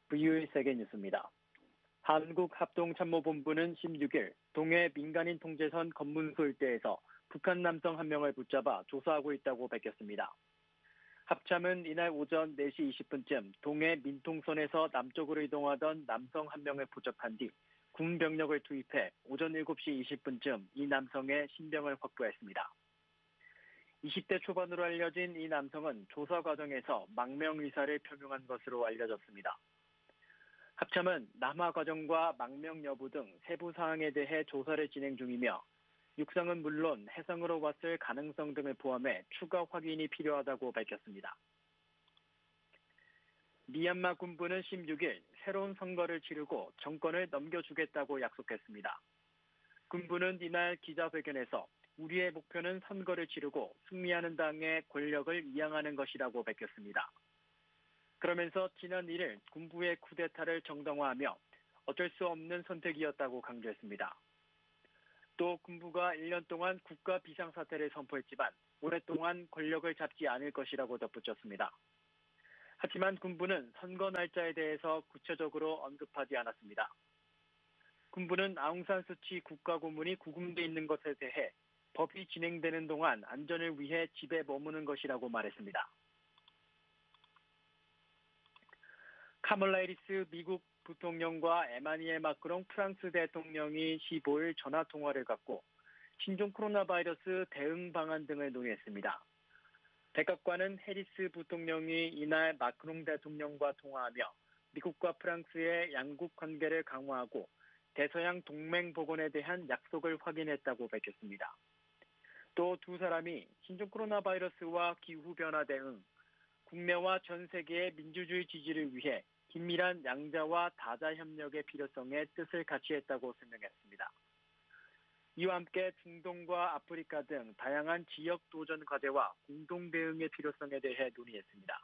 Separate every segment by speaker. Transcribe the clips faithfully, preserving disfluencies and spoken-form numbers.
Speaker 1: 브이오에이 세계뉴스입니다. 한국합동참모본부는 십육일 동해 민간인 통제선 검문소 일대에서 북한 남성 한 명을 붙잡아 조사하고 있다고 밝혔습니다. 합참은 이날 오전 네 시 이십 분쯤 동해 민통선에서 남쪽으로 이동하던 남성 한 명을 포착한 뒤 군 병력을 투입해 오전 일곱 시 이십 분쯤 이 남성의 신병을 확보했습니다. 이십 대 초반으로 알려진 이 남성은 조사 과정에서 망명 의사를 표명한 것으로 알려졌습니다. 합참은 남하 과정과 망명 여부 등 세부 사항에 대해 조사를 진행 중이며 육상은 물론 해상으로 왔을 가능성 등을 포함해 추가 확인이 필요하다고 밝혔습니다. 미얀마 군부는 십육일 새로운 선거를 치르고 정권을 넘겨주겠다고 약속했습니다. 군부는 이날 기자회견에서 우리의 목표는 선거를 치르고 승리하는 당의 권력을 이양하는 것이라고 밝혔습니다. 그러면서 지난 일일 군부의 쿠데타를 정당화하며 어쩔 수 없는 선택이었다고 강조했습니다. 또 군부가 일 년 동안 국가 비상사태를 선포했지만 오랫동안 권력을 잡지 않을 것이라고 덧붙였습니다. 하지만 군부는 선거 날짜에 대해서 구체적으로 언급하지 않았습니다. 군부는 아웅산 수치 국가고문이 구금돼 있는 것에 대해 법이 진행되는 동안 안전을 위해 집에 머무는 것이라고 말했습니다. 카멀라 해리스 미국 부통령과 에마니엘 마크롱 프랑스 대통령이 십오일 전화 통화를 갖고 신종 코로나 바이러스 대응 방안 등을 논의했습니다. 백악관은 해리스 부통령이 이날 마크롱 대통령과 통화하며 미국과 프랑스의 양국 관계를 강화하고 대서양 동맹 복원에 대한 약속을 확인했다고 밝혔습니다. 또 두 사람이 신종 코로나 바이러스와 기후변화 대응, 국내와 전 세계의 민주주의 지지를 위해 긴밀한 양자와 다자 협력의 필요성에 뜻을 같이 했다고 설명했습니다. 이와 함께 중동과 아프리카 등 다양한 지역 도전 과제와 공동 대응의 필요성에 대해 논의했습니다.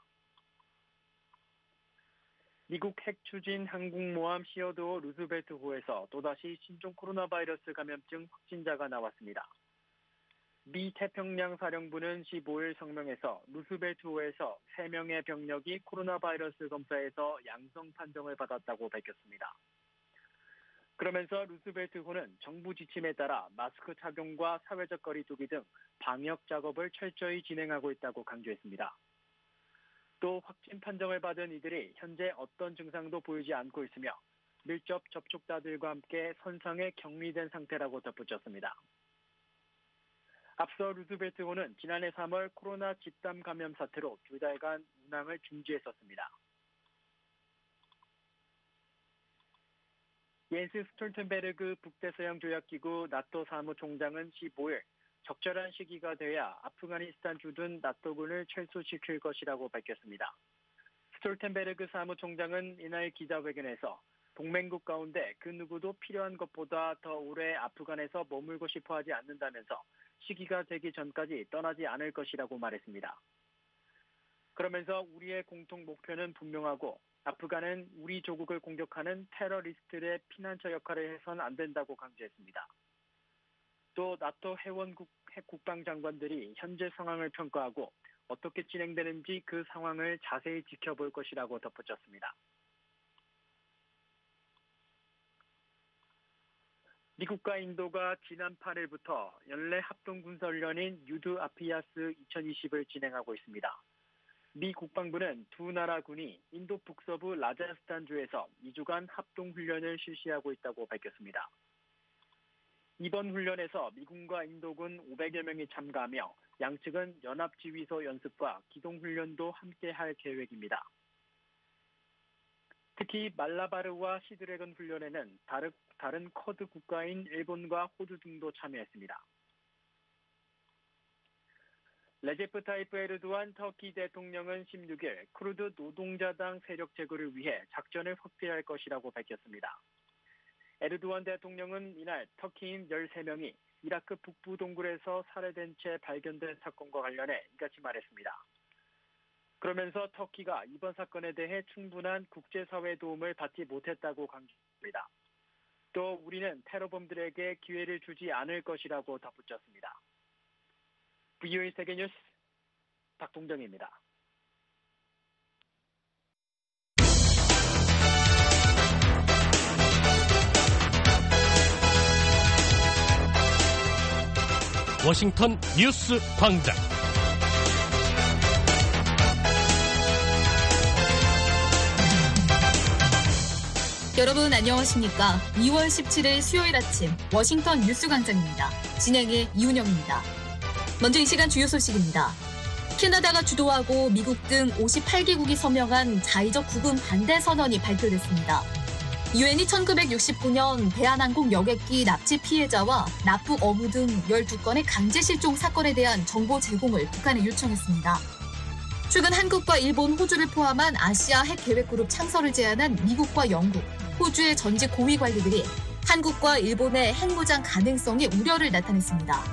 Speaker 1: 미국 핵 추진 항공모함 시어도 루스벨트호에서 또다시 신종 코로나 바이러스 감염증 확진자가 나왔습니다. 미 태평양 사령부는 십오일 성명에서 루스벨트호에서 세 명의 병력이 코로나 바이러스 검사에서 양성 판정을 받았다고 밝혔습니다. 그러면서 루스벨트호는 정부 지침에 따라 마스크 착용과 사회적 거리 두기 등 방역 작업을 철저히 진행하고 있다고 강조했습니다. 또 확진 판정을 받은 이들이 현재 어떤 증상도 보이지 않고 있으며 밀접 접촉자들과 함께 선상에 격리된 상태라고 덧붙였습니다. 앞서 루스벨트호는 지난해 삼월 코로나 집단 감염 사태로 두 달간 운항을 중지했었습니다. 옌스 스톨텐베르그 북대서양조약기구 나토 사무총장은 십오일 적절한 시기가 돼야 아프가니스탄 주둔 나토군을 철수시킬 것이라고 밝혔습니다. 스톨텐베르그 사무총장은 이날 기자회견에서 동맹국 가운데 그 누구도 필요한 것보다 더 오래 아프간에서 머물고 싶어 하지 않는다면서 시기가 되기 전까지 떠나지 않을 것이라고 말했습니다. 그러면서 우리의 공통 목표는 분명하고 아프간은 우리 조국을 공격하는 테러리스트의 피난처 역할을 해서는 안 된다고 강조했습니다. 또 나토 회원국 국방장관들이 현재 상황을 평가하고 어떻게 진행되는지 그 상황을 자세히 지켜볼 것이라고 덧붙였습니다. 미국과 인도가 지난 팔일부터 연례 합동군사훈련인 유드 아피아스 이천이십을 진행하고 있습니다. 미 국방부는 두 나라 군이 인도 북서부 라자스탄주에서 이 주간 합동훈련을 실시하고 있다고 밝혔습니다. 이번 훈련에서 미군과 인도군 오백여 명이 참가하며 양측은 연합지휘소 연습과 기동훈련도 함께 할 계획입니다. 특히 말라바르와 시드래곤 훈련에는 다른, 다른 쿼드 국가인 일본과 호주 등도 참여했습니다. 레제프 타이프 에르도안 터키 대통령은 십육일 쿠르드 노동자당 세력 제거를 위해 작전을 확대할 것이라고 밝혔습니다. 에르도안 대통령은 이날 터키인 열세 명이 이라크 북부 동굴에서 살해된 채 발견된 사건과 관련해 이같이 말했습니다. 그러면서 터키가 이번 사건에 대해 충분한 국제사회 도움을 받지 못했다고 강조했습니다. 또 우리는 테러범들에게 기회를 주지 않을 것이라고 덧붙였습니다. 브이오에이 세계뉴스 박동정입니다.
Speaker 2: 워싱턴 뉴스 광장.
Speaker 3: 여러분 안녕하십니까? 이월 십칠일 수요일 아침 워싱턴 뉴스 광장입니다. 진행의 이훈영입니다. 먼저 이 시간 주요 소식입니다. 캐나다가 주도하고 미국 등 오십팔 개국이 서명한 자의적 구금 반대 선언이 발표됐습니다. 유엔이 천구백육십구년 대한항공 여객기 납치 피해자와 납북 어부 등 열두 건의 강제 실종 사건에 대한 정보 제공을 북한에 요청했습니다. 최근 한국과 일본, 호주를 포함한 아시아 핵 계획그룹 창설을 제안한 미국과 영국, 호주의 전직 고위 관리들이 한국과 일본의 핵무장 가능성에 우려를 나타냈습니다.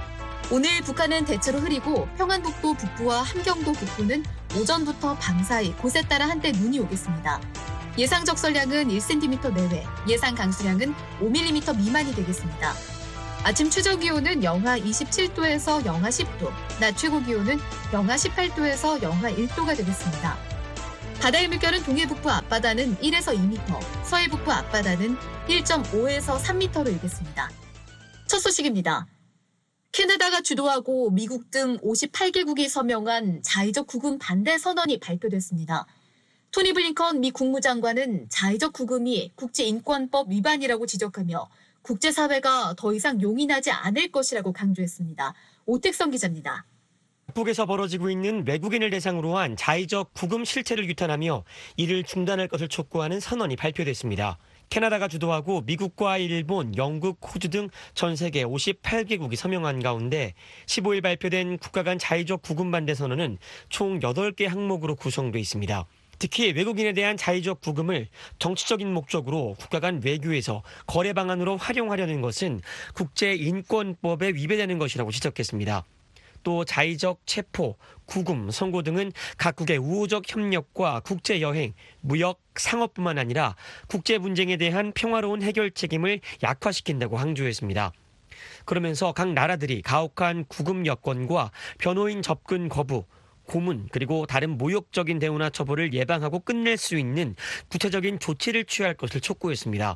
Speaker 3: 오늘 북한은 대체로 흐리고 평안북도 북부와 함경도 북부는 오전부터 밤사이 곳에 따라 한때 눈이 오겠습니다. 예상 적설량은 일 센티미터 내외, 예상 강수량은 오 밀리미터 미만이 되겠습니다. 아침 최저 기온은 영하 이십칠 도에서 영하 십 도, 낮 최고 기온은 영하 십팔 도에서 영하 일 도가 되겠습니다. 바다의 물결은 동해 북부 앞바다는 일에서 이 미터, 서해 북부 앞바다는 일 점 오에서 삼 미터로 일겠습니다. 첫 소식입니다. 캐나다가 주도하고 미국 등 오십팔 개국이 서명한 자의적 구금 반대 선언이 발표됐습니다. 토니 블링컨 미 국무장관은 자의적 구금이 국제인권법 위반이라고 지적하며 국제사회가 더 이상 용인하지 않을 것이라고 강조했습니다. 오택성 기자입니다.
Speaker 4: 북에서 벌어지고 있는 외국인을 대상으로 한 자의적 구금 실태를 규탄하며 이를 중단할 것을 촉구하는 선언이 발표됐습니다. 캐나다가 주도하고 미국과 일본, 영국, 호주 등 전 세계 오십팔 개국이 서명한 가운데 십오일 발표된 국가 간 자의적 구금 반대 선언은 총 여덟 개 항목으로 구성돼 있습니다. 특히 외국인에 대한 자의적 구금을 정치적인 목적으로 국가 간 외교에서 거래 방안으로 활용하려는 것은 국제인권법에 위배되는 것이라고 지적했습니다. 또 자의적 체포, 구금, 선고 등은 각국의 우호적 협력과 국제여행, 무역, 상업뿐만 아니라 국제 분쟁에 대한 평화로운 해결 책임을 약화시킨다고 강조했습니다. 그러면서 각 나라들이 가혹한 구금 여건과 변호인 접근 거부, 고문 그리고 다른 모욕적인 대우나 처벌을 예방하고 끝낼 수 있는 구체적인 조치를 취할 것을 촉구했습니다.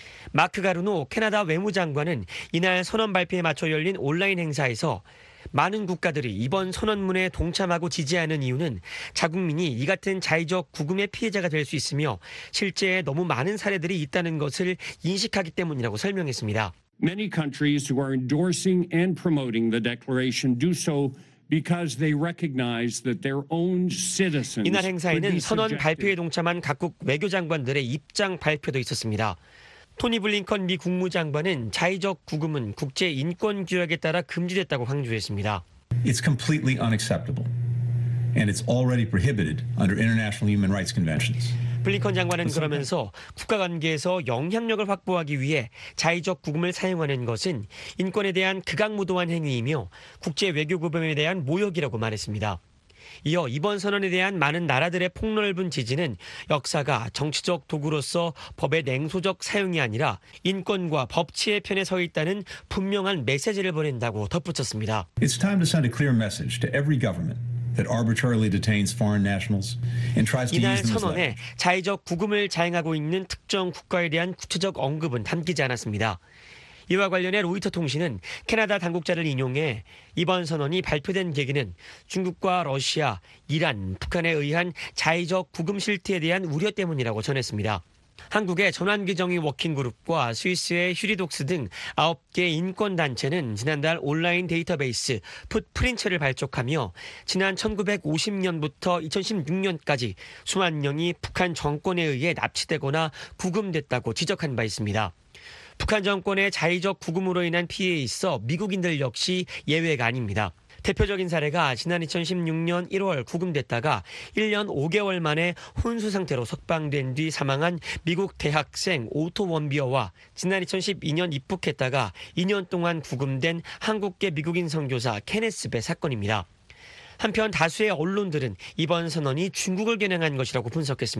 Speaker 4: 마크 가루노 캐나다 외무장관은 이날 선언 발표에 맞춰 열린 온라인 행사에서 많은 국가들이 이번 선언문에 동참하고 지지하는 이유는 자국민이 이 같은 자의적 구금의 피해자가 될 수 있으며 실제 너무 많은 사례들이 있다는 것을 인식하기 때문이라고 설명했습니다.
Speaker 5: Many countries who are endorsing and promoting the declaration do so because they recognize that their own citizens.
Speaker 4: 이날 행사에는 선언 발표에 동참한 각국 외교장관들의 입장 발표도 있었습니다. 토니 블링컨 미 국무장관은 자의적 구금은 국제 인권 규약에 따라 금지됐다고 강조했습니다.
Speaker 6: It's completely unacceptable, and it's already prohibited under international human rights conventions.
Speaker 4: 블링컨 장관은 그러면서 국가 관계에서 영향력을 확보하기 위해 자의적 구금을 사용하는 것은 인권에 대한 극악무도한 행위이며 국제 외교 규범에 대한 모욕이라고 말했습니다. 이어 이번 선언에 대한 많은 나라들의 폭넓은 지지는 역사가 정치적 도구로서 법의 냉소적 사용이 아니라 인권과 법치의 편에 서 있다는 분명한 메시지를 보낸다고 덧붙였습니다.
Speaker 6: It's time to send a clear message to every government that arbitrarily detains foreign nationals and tries to
Speaker 4: 이날
Speaker 6: use them as
Speaker 4: 선언에
Speaker 6: leverage.
Speaker 4: 자의적 구금을 자행하고 있는 특정 국가에 대한 구체적 언급은 담기지 않았습니다. 이와 관련해 로이터 통신은 캐나다 당국자를 인용해 이번 선언이 발표된 계기는 중국과 러시아, 이란, 북한에 의한 자의적 구금 실태에 대한 우려 때문이라고 전했습니다. 한국의 전환규정의 워킹그룹과 스위스의 휴리독스 등 아홉 개 인권단체는 지난달 온라인 데이터베이스 풋프린츠를 발족하며 지난 천구백오십년부터 이천십육년까지 수만 명이 북한 정권에 의해 납치되거나 구금됐다고 지적한 바 있습니다. 북한 정권의 자의적 구금으로 인한 피해에 있어 미국인들 역시 예외가 아닙니다. 대표적인 사례가 지난 이천십육년 일월 구금됐다가 일 년 오 개월 만에 혼수 상태로 석방된 뒤 사망한 미국 대학생 오토 원비어와 지난 이천십이년 입국했다가 이 년 동안 구금된 한국계 미국인 선교사 케네스 배 사건입니다. 한편 다수의 언론들은 이번 선언이 중국을 겨냥한 것이라고 분석했습니다.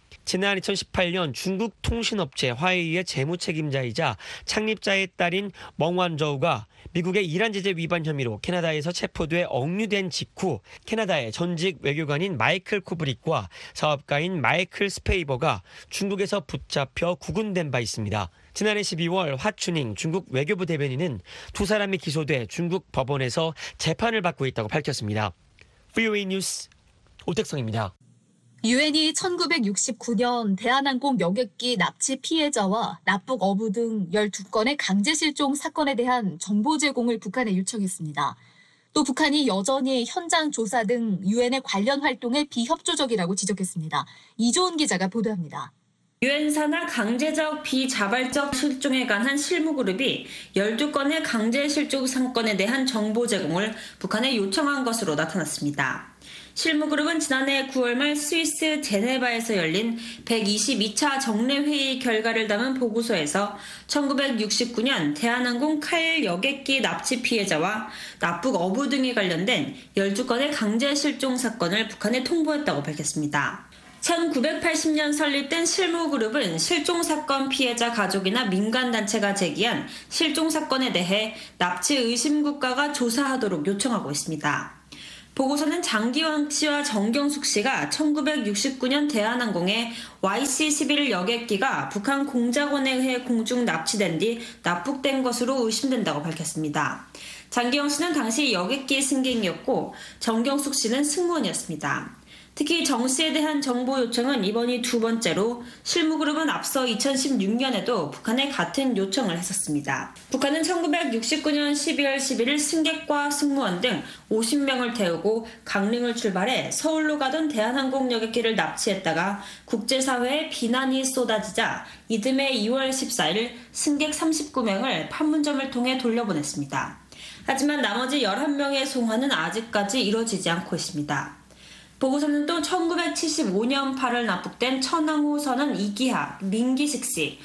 Speaker 4: 지난 이천십팔 년 중국 통신업체 화웨이의 재무책임자이자 창립자의 딸인 멍완저우가 미국의 이란 제재 위반 혐의로 캐나다에서 체포돼 억류된 직후 캐나다의 전직 외교관인 마이클 쿠브릭과 사업가인 마이클 스페이버가 중국에서 붙잡혀 구금된 바 있습니다. 지난해 십이월 화춘잉 중국 외교부 대변인은 두 사람이 기소돼 중국 법원에서 재판을 받고 있다고 밝혔습니다. 브이오에이 뉴스 오택성입니다.
Speaker 3: 유엔이 천구백육십구 년 대한항공 여객기 납치 피해자와 납북 어부 등 열두 건의 강제 실종 사건에 대한 정보 제공을 북한에 요청했습니다. 또 북한이 여전히 현장 조사 등 유엔의 관련 활동에 비협조적이라고 지적했습니다. 이조은 기자가 보도합니다.
Speaker 7: 유엔 산하 강제적 비자발적 실종에 관한 실무그룹이 열두 건의 강제 실종 사건에 대한 정보 제공을 북한에 요청한 것으로 나타났습니다. 실무그룹은 지난해 구월 말 스위스 제네바에서 열린 백이십이 차 정례회의 결과를 담은 보고서에서 천구백육십구 년 대한항공 칼 여객기 납치 피해자와 납북 어부 등에 관련된 열두 건의 강제 실종 사건을 북한에 통보했다고 밝혔습니다. 천구백팔십 년 설립된 실무그룹은 실종사건 피해자 가족이나 민간단체가 제기한 실종사건에 대해 납치 의심 국가가 조사하도록 요청하고 있습니다. 보고서는 장기왕 씨와 정경숙 씨가 천구백육십구 년 대한항공의 와이씨 십일 여객기가 북한 공작원에 의해 공중 납치된 뒤 납북된 것으로 의심된다고 밝혔습니다. 장기왕 씨는 당시 여객기 승객이었고 정경숙 씨는 승무원이었습니다. 특히 정 씨에 대한 정보 요청은 이번이 두 번째로 실무그룹은 앞서 이천십육 년에도 북한에 같은 요청을 했었습니다. 북한은 천구백육십구 년 십이월 십일일 승객과 승무원 등 오십 명을 태우고 강릉을 출발해 서울로 가던 대한항공 여객기를 납치했다가 국제사회에 비난이 쏟아지자 이듬해 이월 십사일 승객 삼십구 명을 판문점을 통해 돌려보냈습니다. 하지만 나머지 열한 명의 송환은 아직까지 이뤄지지 않고 있습니다. 보고서는 또 천구백칠십오 년 팔월 납북된 천황호 선원 이기하, 민기식 씨,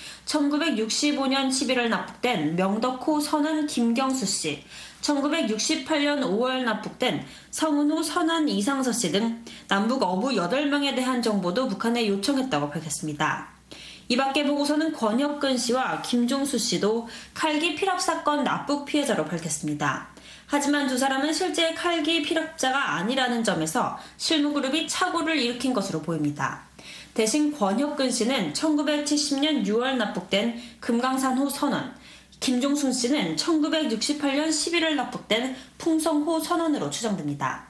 Speaker 7: 천구백육십오 년 십일월 납북된 명덕호 선원 김경수 씨, 천구백육십팔 년 오월 납북된 성은호 선원 이상서 씨 등 남북 어부 여덟 명에 대한 정보도 북한에 요청했다고 밝혔습니다. 이 밖에 보고서는 권혁근 씨와 김종수 씨도 칼기 피랍 사건 납북 피해자로 밝혔습니다. 하지만 두 사람은 실제 칼기 피랍자가 아니라는 점에서 실무그룹이 착오를 일으킨 것으로 보입니다. 대신 권혁근 씨는 천구백칠십 년 유월 납북된 금강산호 선원, 김종순 씨는 천구백육십팔 년 십일월 납북된 풍성호 선원으로 추정됩니다.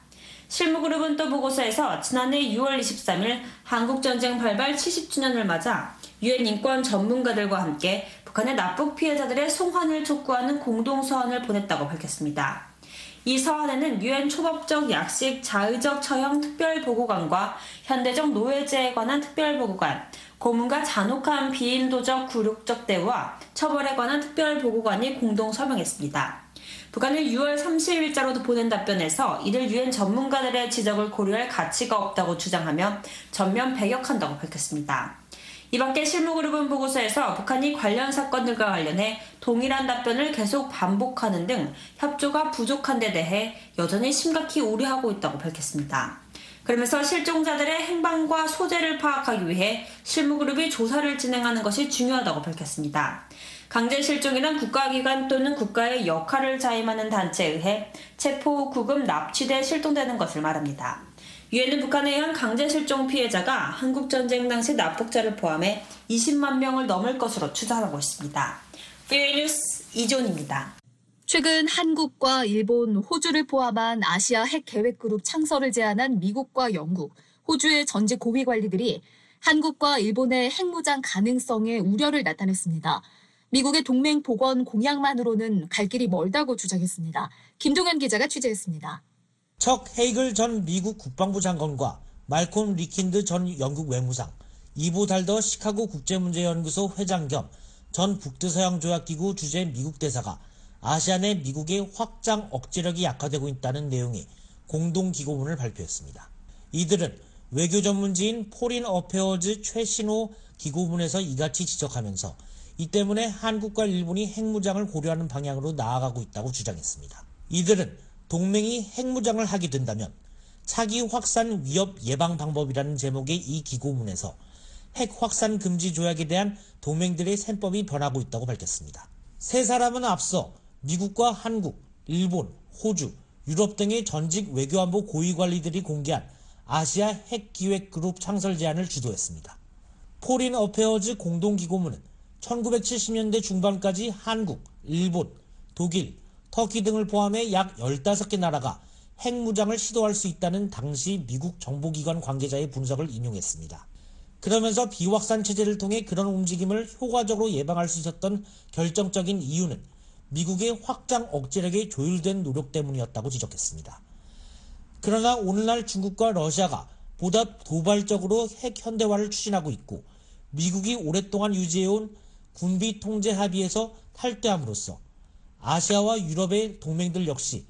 Speaker 7: 실무그룹은 또 보고서에서 지난해 유월 이십삼일 한국전쟁 발발 칠십 주년을 맞아 유엔 인권 전문가들과 함께 북한의 납북 피해자들의 송환을 촉구하는 공동서한을 보냈다고 밝혔습니다. 이 서한에는 유엔 초법적 약식 자의적 처형 특별보고관과 현대적 노예제에 관한 특별보고관, 고문과 잔혹한 비인도적 굴욕적 대우와 처벌에 관한 특별보고관이 공동 서명했습니다. 북한은 유월 삼십일자로도 보낸 답변에서 이들 유엔 전문가들의 지적을 고려할 가치가 없다고 주장하며 전면 배격한다고 밝혔습니다. 이 밖에 실무그룹은 보고서에서 북한이 관련 사건들과 관련해 동일한 답변을 계속 반복하는 등 협조가 부족한 데 대해 여전히 심각히 우려하고 있다고 밝혔습니다. 그러면서 실종자들의 행방과 소재를 파악하기 위해 실무그룹이 조사를 진행하는 것이 중요하다고 밝혔습니다. 강제 실종이란 국가기관 또는 국가의 역할을 자임하는 단체에 의해 체포, 구금, 납치돼 실종되는 것을 말합니다. 유엔은 북한에 의한 강제 실종 피해자가 한국전쟁 당시 납북자를 포함해 이십만 명을 넘을 것으로 추산하고 있습니다. 브이오에이 뉴스 이존입니다.
Speaker 3: 최근 한국과 일본, 호주를 포함한 아시아 핵 계획그룹 창설을 제안한 미국과 영국, 호주의 전직 고위 관리들이 한국과 일본의 핵무장 가능성에 우려를 나타냈습니다. 미국의 동맹 복원 공약만으로는 갈 길이 멀다고 주장했습니다. 김동현 기자가 취재했습니다.
Speaker 8: 척 헤이글 전 미국 국방부 장관과 말콤 리킨드 전 영국 외무상, 이보 달더 시카고 국제문제연구소 회장 겸 전 북대서양조약기구 주재 미국 대사가 아시아 내 미국의 확장 억제력이 약화되고 있다는 내용의 공동기고문을 발표했습니다. 이들은 외교 전문지인 포린 어페어즈 최신호 기고문에서 이같이 지적하면서 이 때문에 한국과 일본이 핵무장을 고려하는 방향으로 나아가고 있다고 주장했습니다. 이들은 동맹이 핵무장을 하게 된다면 차기 확산 위협 예방 방법이라는 제목의 이 기고문에서 핵 확산 금지 조약에 대한 동맹들의 셈법이 변하고 있다고 밝혔습니다. 세 사람은 앞서 미국과 한국, 일본, 호주, 유럽 등의 전직 외교안보 고위관리들이 공개한 아시아 핵기획그룹 창설 제안을 주도했습니다. 포린 어페어즈 공동기고문은 천구백칠십 년대 중반까지 한국, 일본, 독일, 터키 등을 포함해 약 열다섯 개 나라가 핵무장을 시도할 수 있다는 당시 미국 정보기관 관계자의 분석을 인용했습니다. 그러면서 비확산 체제를 통해 그런 움직임을 효과적으로 예방할 수 있었던 결정적인 이유는 미국의 확장 억제력의 조율된 노력 때문이었다고 지적했습니다. 그러나 오늘날 중국과 러시아가 보다 도발적으로 핵 현대화를 추진하고 있고 미국이 오랫동안 유지해온 군비 통제 합의에서 탈퇴함으로써 아시아와 유럽의 동맹들 역시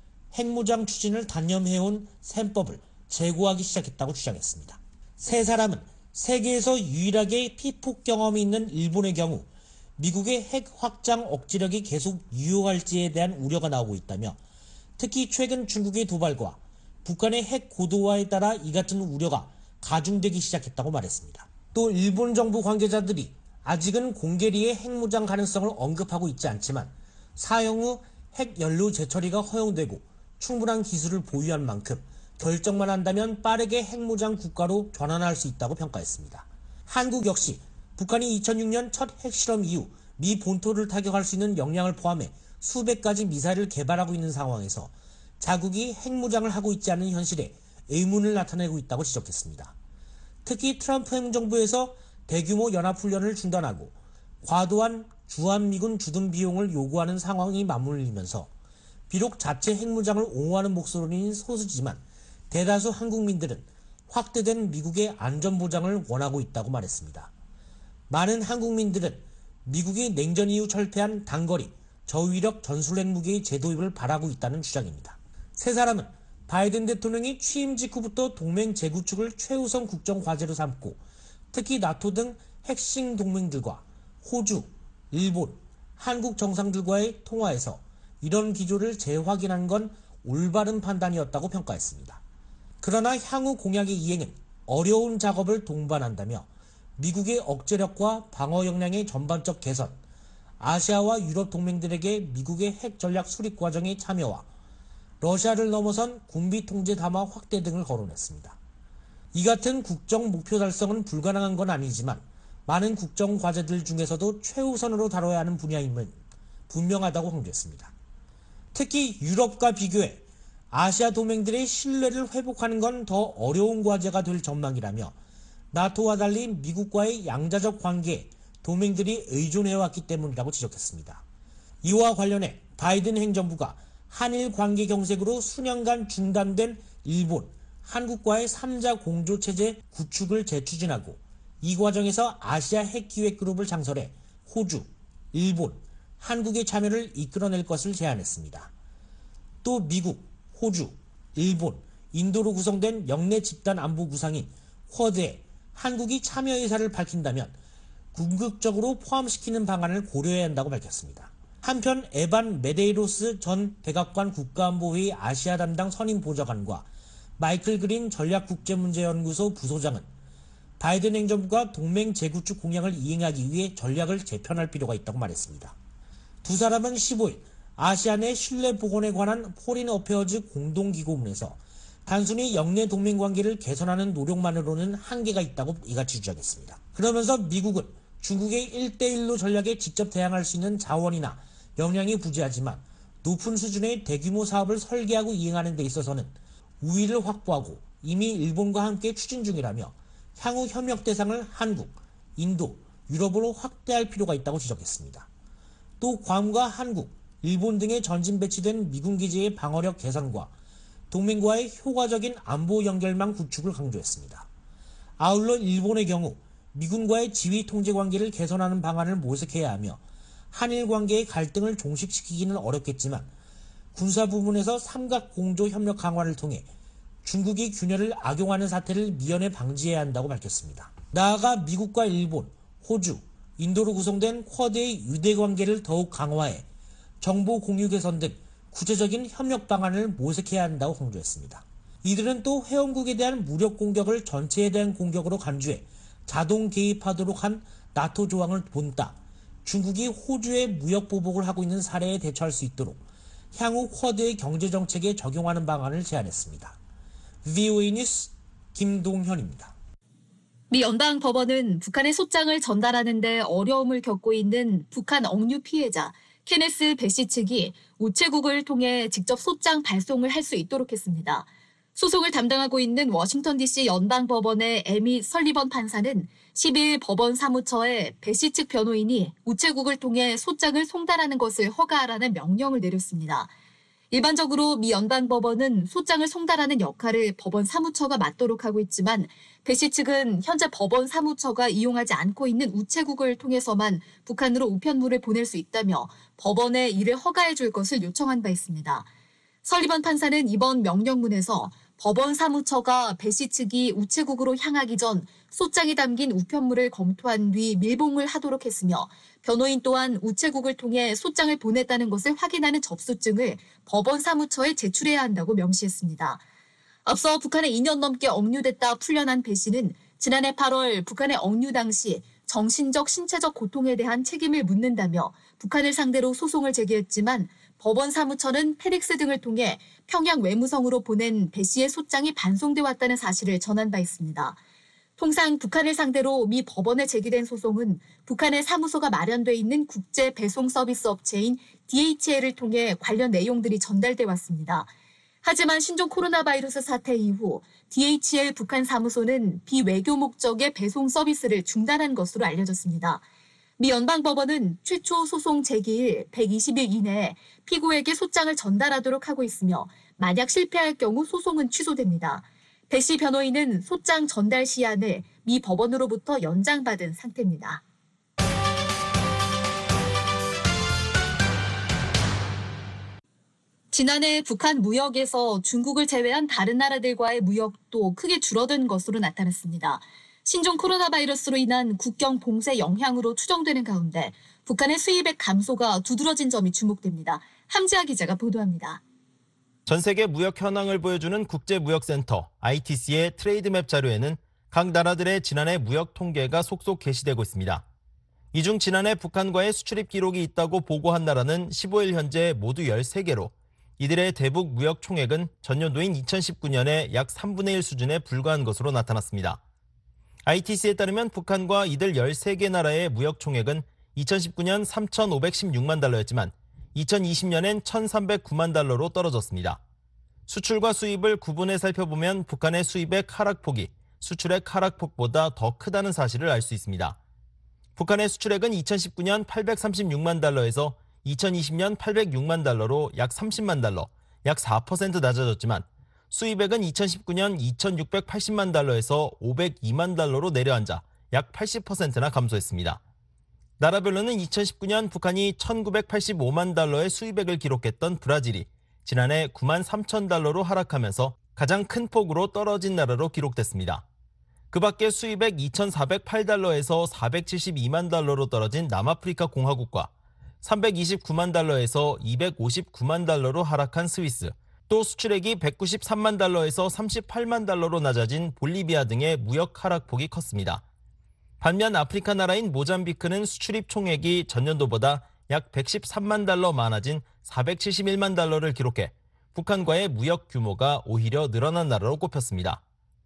Speaker 8: 핵무장 추진을 단념해온 셈법을 재고하기 시작했다고 주장했습니다. 세 사람은 세계에서 유일하게 피폭 경험이 있는 일본의 경우 미국의 핵 확장 억지력이 계속 유효할지에 대한 우려가 나오고 있다며 특히 최근 중국의 도발과 북한의 핵 고도화에 따라 이 같은 우려가 가중되기 시작했다고 말했습니다. 또 일본 정부 관계자들이 아직은 공개리의 핵무장 가능성을 언급하고 있지 않지만 사용 후 핵 연료 재처리가 허용되고 충분한 기술을 보유한 만큼 결정만 한다면 빠르게 핵무장 국가로 전환할 수 있다고 평가했습니다. 한국 역시 북한이 이천육 년 첫 핵실험 이후 미 본토를 타격할 수 있는 역량을 포함해 수백 가지 미사일을 개발하고 있는 상황에서 자국이 핵무장을 하고 있지 않은 현실에 의문을 나타내고 있다고 지적했습니다. 특히 트럼프 행정부에서 대규모 연합훈련을 중단하고 과도한 주한미군 주둔 비용을 요구하는 상황이 맞물리면서 비록 자체 핵무장을 옹호하는 목소리는 소수지만 대다수 한국민들은 확대된 미국의 안전보장을 원하고 있다고 말했습니다. 많은 한국민들은 미국이 냉전 이후 철폐한 단거리, 저위력 전술핵무기의 재도입을 바라고 있다는 주장입니다. 세 사람은 바이든 대통령이 취임 직후부터 동맹 재구축을 최우선 국정 과제로 삼고 특히 나토 등 핵심 동맹들과 호주, 일본, 한국 정상들과의 통화에서 이런 기조를 재확인한 건 올바른 판단이었다고 평가했습니다. 그러나 향후 공약의 이행은 어려운 작업을 동반한다며 미국의 억제력과 방어 역량의 전반적 개선, 아시아와 유럽 동맹들에게 미국의 핵 전략 수립 과정의 참여와 러시아를 넘어선 군비 통제 담화 확대 등을 거론했습니다. 이 같은 국정 목표 달성은 불가능한 건 아니지만 많은 국정 과제들 중에서도 최우선으로 다뤄야 하는 분야임은 분명하다고 강조했습니다. 특히 유럽과 비교해 아시아 동맹들의 신뢰를 회복하는 건 더 어려운 과제가 될 전망이라며 나토와 달리 미국과의 양자적 관계에 동맹들이 의존해왔기 때문이라고 지적했습니다. 이와 관련해 바이든 행정부가 한일 관계 경색으로 수년간 중단된 일본, 한국과의 삼자 공조체제 구축을 재추진하고 이 과정에서 아시아 핵기획그룹을 창설해 호주, 일본, 한국의 참여를 이끌어낼 것을 제안했습니다. 또 미국, 호주, 일본, 인도로 구성된 영내 집단 안보 구상인 쿼드에 한국이 참여 의사를 밝힌다면 궁극적으로 포함시키는 방안을 고려해야 한다고 밝혔습니다. 한편 에반 메데이로스 전 백악관 국가안보회의 아시아 담당 선임 보좌관과 마이클 그린 전략국제문제연구소 부소장은 바이든 행정부가 동맹 재구축 공약을 이행하기 위해 전략을 재편할 필요가 있다고 말했습니다. 두 사람은 십오 일 아시아 내 신뢰 복원에 관한 포린 어페어즈 공동기고문에서 단순히 영내 동맹 관계를 개선하는 노력만으로는 한계가 있다고 이같이 주장했습니다. 그러면서 미국은 중국의 일 대 일로 전략에 직접 대항할 수 있는 자원이나 역량이 부재하지만 높은 수준의 대규모 사업을 설계하고 이행하는 데 있어서는 우위를 확보하고 이미 일본과 함께 추진 중이라며 향후 협력 대상을 한국, 인도, 유럽으로 확대할 필요가 있다고 지적했습니다. 또 괌과 한국, 일본 등에 전진 배치된 미군 기지의 방어력 개선과 동맹과의 효과적인 안보 연결망 구축을 강조했습니다. 아울러 일본의 경우 미군과의 지휘 통제 관계를 개선하는 방안을 모색해야 하며 한일 관계의 갈등을 종식시키기는 어렵겠지만 군사 부문에서 삼각 공조 협력 강화를 통해 중국이 균열을 악용하는 사태를 미연에 방지해야 한다고 밝혔습니다. 나아가 미국과 일본, 호주, 인도로 구성된 쿼드의 유대 관계를 더욱 강화해 정보 공유 개선 등 구체적인 협력 방안을 모색해야 한다고 강조했습니다. 이들은 또 회원국에 대한 무력 공격을 전체에 대한 공격으로 간주해 자동 개입하도록 한 나토 조항을 본따 중국이 호주에 무역 보복을 하고 있는 사례에 대처할 수 있도록 향후 쿼드의 경제정책에 적용하는 방안을 제안했습니다. 브이오에이 뉴스 김동현입니다.
Speaker 3: 미 연방 법원은 북한의 소장을 전달하는 데 어려움을 겪고 있는 북한 억류 피해자 케네스 배시 측이 우체국을 통해 직접 소장 발송을 할 수 있도록 했습니다. 소송을 담당하고 있는 워싱턴 디씨 연방법원의 에미 설리번 판사는 십이일 법원 사무처에 배시 측 변호인이 우체국을 통해 소장을 송달하는 것을 허가하라는 명령을 내렸습니다. 일반적으로 미 연방법원은 소장을 송달하는 역할을 법원 사무처가 맡도록 하고 있지만 배시 측은 현재 법원 사무처가 이용하지 않고 있는 우체국을 통해서만 북한으로 우편물을 보낼 수 있다며 법원에 이를 허가해 줄 것을 요청한 바 있습니다. 설리번 판사는 이번 명령문에서 법원 사무처가 배시 측이 우체국으로 향하기 전 소장이 담긴 우편물을 검토한 뒤 밀봉을 하도록 했으며 변호인 또한 우체국을 통해 소장을 보냈다는 것을 확인하는 접수증을 법원 사무처에 제출해야 한다고 명시했습니다. 앞서 북한에 이 년 넘게 억류됐다 풀려난 배 씨는 지난해 팔월 북한의 억류 당시 정신적, 신체적 고통에 대한 책임을 묻는다며 북한을 상대로 소송을 제기했지만 법원 사무처는 페덱스 등을 통해 평양 외무성으로 보낸 배 씨의 소장이 반송돼 왔다는 사실을 전한 바 있습니다. 통상 북한을 상대로 미 법원에 제기된 소송은 북한의 사무소가 마련돼 있는 국제 배송 서비스 업체인 디에이치엘을 통해 관련 내용들이 전달돼 왔습니다. 하지만 신종 코로나 바이러스 사태 이후 디에이치엘 북한 사무소는 비외교 목적의 배송 서비스를 중단한 것으로 알려졌습니다. 미 연방법원은 최초 소송 제기일 백이십 일 이내에 피고에게 소장을 전달하도록 하고 있으며 만약 실패할 경우 소송은 취소됩니다. 배 씨 변호인은 소장 전달 시한을 미 법원으로부터 연장받은 상태입니다. 지난해 북한 무역에서 중국을 제외한 다른 나라들과의 무역도 크게 줄어든 것으로 나타났습니다. 신종 코로나 바이러스로 인한 국경 봉쇄 영향으로 추정되는 가운데 북한의 수입액 감소가 두드러진 점이 주목됩니다. 함지아 기자가 보도합니다.
Speaker 9: 전 세계 무역 현황을 보여주는 국제무역센터 아이티씨의 트레이드맵 자료에는 각 나라들의 지난해 무역 통계가 속속 게시되고 있습니다. 이 중 지난해 북한과의 수출입 기록이 있다고 보고한 나라는 십오 일 현재 모두 열세 개로 이들의 대북 무역 총액은 전년도인 이천십구 년의 약 삼분의 일 수준에 불과한 것으로 나타났습니다. 아이티씨에 따르면 북한과 이들 열세 개 나라의 무역 총액은 이천십구 년 삼천오백십육만 달러였지만 이천이십 년엔 천삼백구만 달러로 떨어졌습니다. 수출과 수입을 구분해 살펴보면 북한의 수입의 하락폭이 수출액 하락폭보다 더 크다는 사실을 알 수 있습니다. 북한의 수출액은 이천십구 년 팔백삼십육만 달러에서 이천이십 년 팔백육만 달러로 약 삼십만 달러, 약 사 퍼센트 낮아졌지만 수입액은 이천십구 년 이천육백팔십만 달러에서 오백이만 달러로 내려앉아 약 팔십 퍼센트나 감소했습니다. 나라별로는 이천십구 년 북한이 천구백팔십오만 달러의 수입액을 기록했던 브라질이 지난해 구만 삼천 달러로 하락하면서 가장 큰 폭으로 떨어진 나라로 기록됐습니다. 그 밖에 수입액 이천사백팔 달러에서 사백칠십이만 달러로 떨어진 남아프리카 공화국과 삼백이십구만 달러에서 이백오십구만 달러로 하락한 스위스, 또 수출액이 백구십삼만 달러에서 삼십팔만 달러로 낮아진 볼리비아 등의 무역 하락폭이 컸습니다. 반면 아프리카 나라인 모잠비크는 수출입 총액이 전년도보다 약 백십삼만 달러 많아진 사백칠십일만 달러를 기록해 북한과의 무역 규모가 오히려 늘어난 나라로 꼽혔습니다.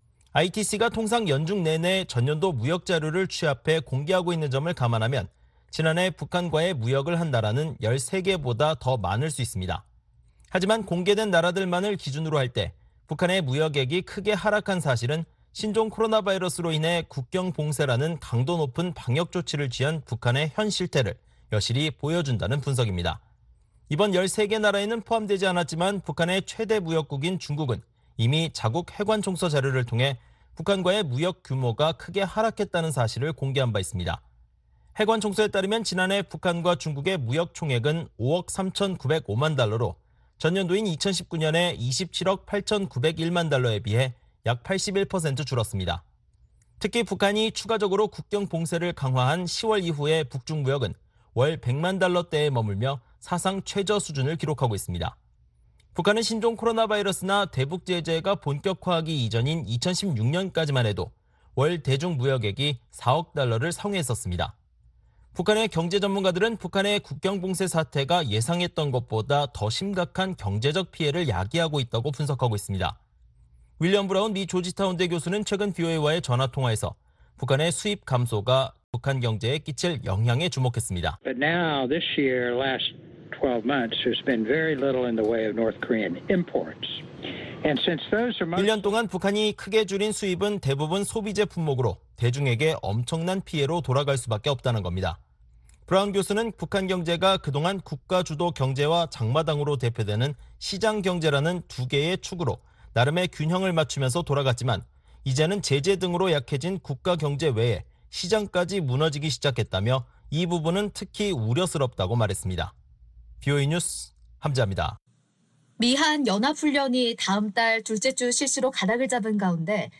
Speaker 9: 아이티씨가 통상 연중 내내 전년도 무역 자료를 취합해 공개하고 있는 점을 감안하면 지난해 북한과의 무역을 한 나라는 열세 개보다 더 많을 수 있습니다. 하지만 공개된 나라들만을 기준으로 할 때 북한의 무역액이 크게 하락한 사실은 신종 코로나 바이러스로 인해 국경 봉쇄라는 강도 높은 방역 조치를 취한 북한의 현 실태를 여실히 보여준다는 분석입니다. 이번 열세 개 나라에는 포함되지 않았지만 북한의 최대 무역국인 중국은 이미 자국 해관 총서 자료를 통해 북한과의 무역 규모가 크게 하락했다는 사실을 공개한 바 있습니다. 해관 총서에 따르면 지난해 북한과 중국의 무역 총액은 오억 삼천구백오만 달러로 전년도인 이천십구 년에 이십칠억 팔천구백일만 달러에 비해 약 팔십일 퍼센트 줄었습니다. 특히 북한이 추가적으로 국경 봉쇄를 강화한 시월 이후에 북중 무역은 월 백만 달러대에 머물며 사상 최저 수준을 기록하고 있습니다. 북한은 신종 코로나 바이러스나 대북 제재가 본격화하기 이전인 이천십육 년까지만 해도 월 대중 무역액이 사억 달러를 상회했었습니다. 북한의 경제 전문가들은 북한의 국경 봉쇄 사태가 예상했던 것보다 더 심각한 경제적 피해를 야기하고 있다고 분석하고 있습니다. 윌리엄 브라운 미 조지타운대 교수는 최근 비오에이와의 전화통화에서 북한의 수입 감소가 북한 경제에 끼칠 영향에 주목했습니다.
Speaker 10: But now this year, last twelve months, there's been very little in the way of North Korean imports. And since those are
Speaker 9: 일 년 동안 북한이 크게 줄인 수입은 대부분 소비재 품목으로 대중에게 엄청난 피해로 돌아갈 수밖에 없다는 겁니다. 브라운 교수는 북한 경제가 그동안 국가 주도 경제와 장마당으로 대표되는 시장 경제라는 두 개의 축으로 나름의 균형을 맞추면서 돌아갔지만 이제는 제재 등으로 약해진 국가 경제 외에 시장까지 무너지기 시작했다며 이 부분은 특히 우려스럽다고 말했습니다. 비오에이 뉴스 함지아입니다.
Speaker 3: 미한 연합훈련이 다음 달 둘째 주 실시로 가닥을 잡은 가운데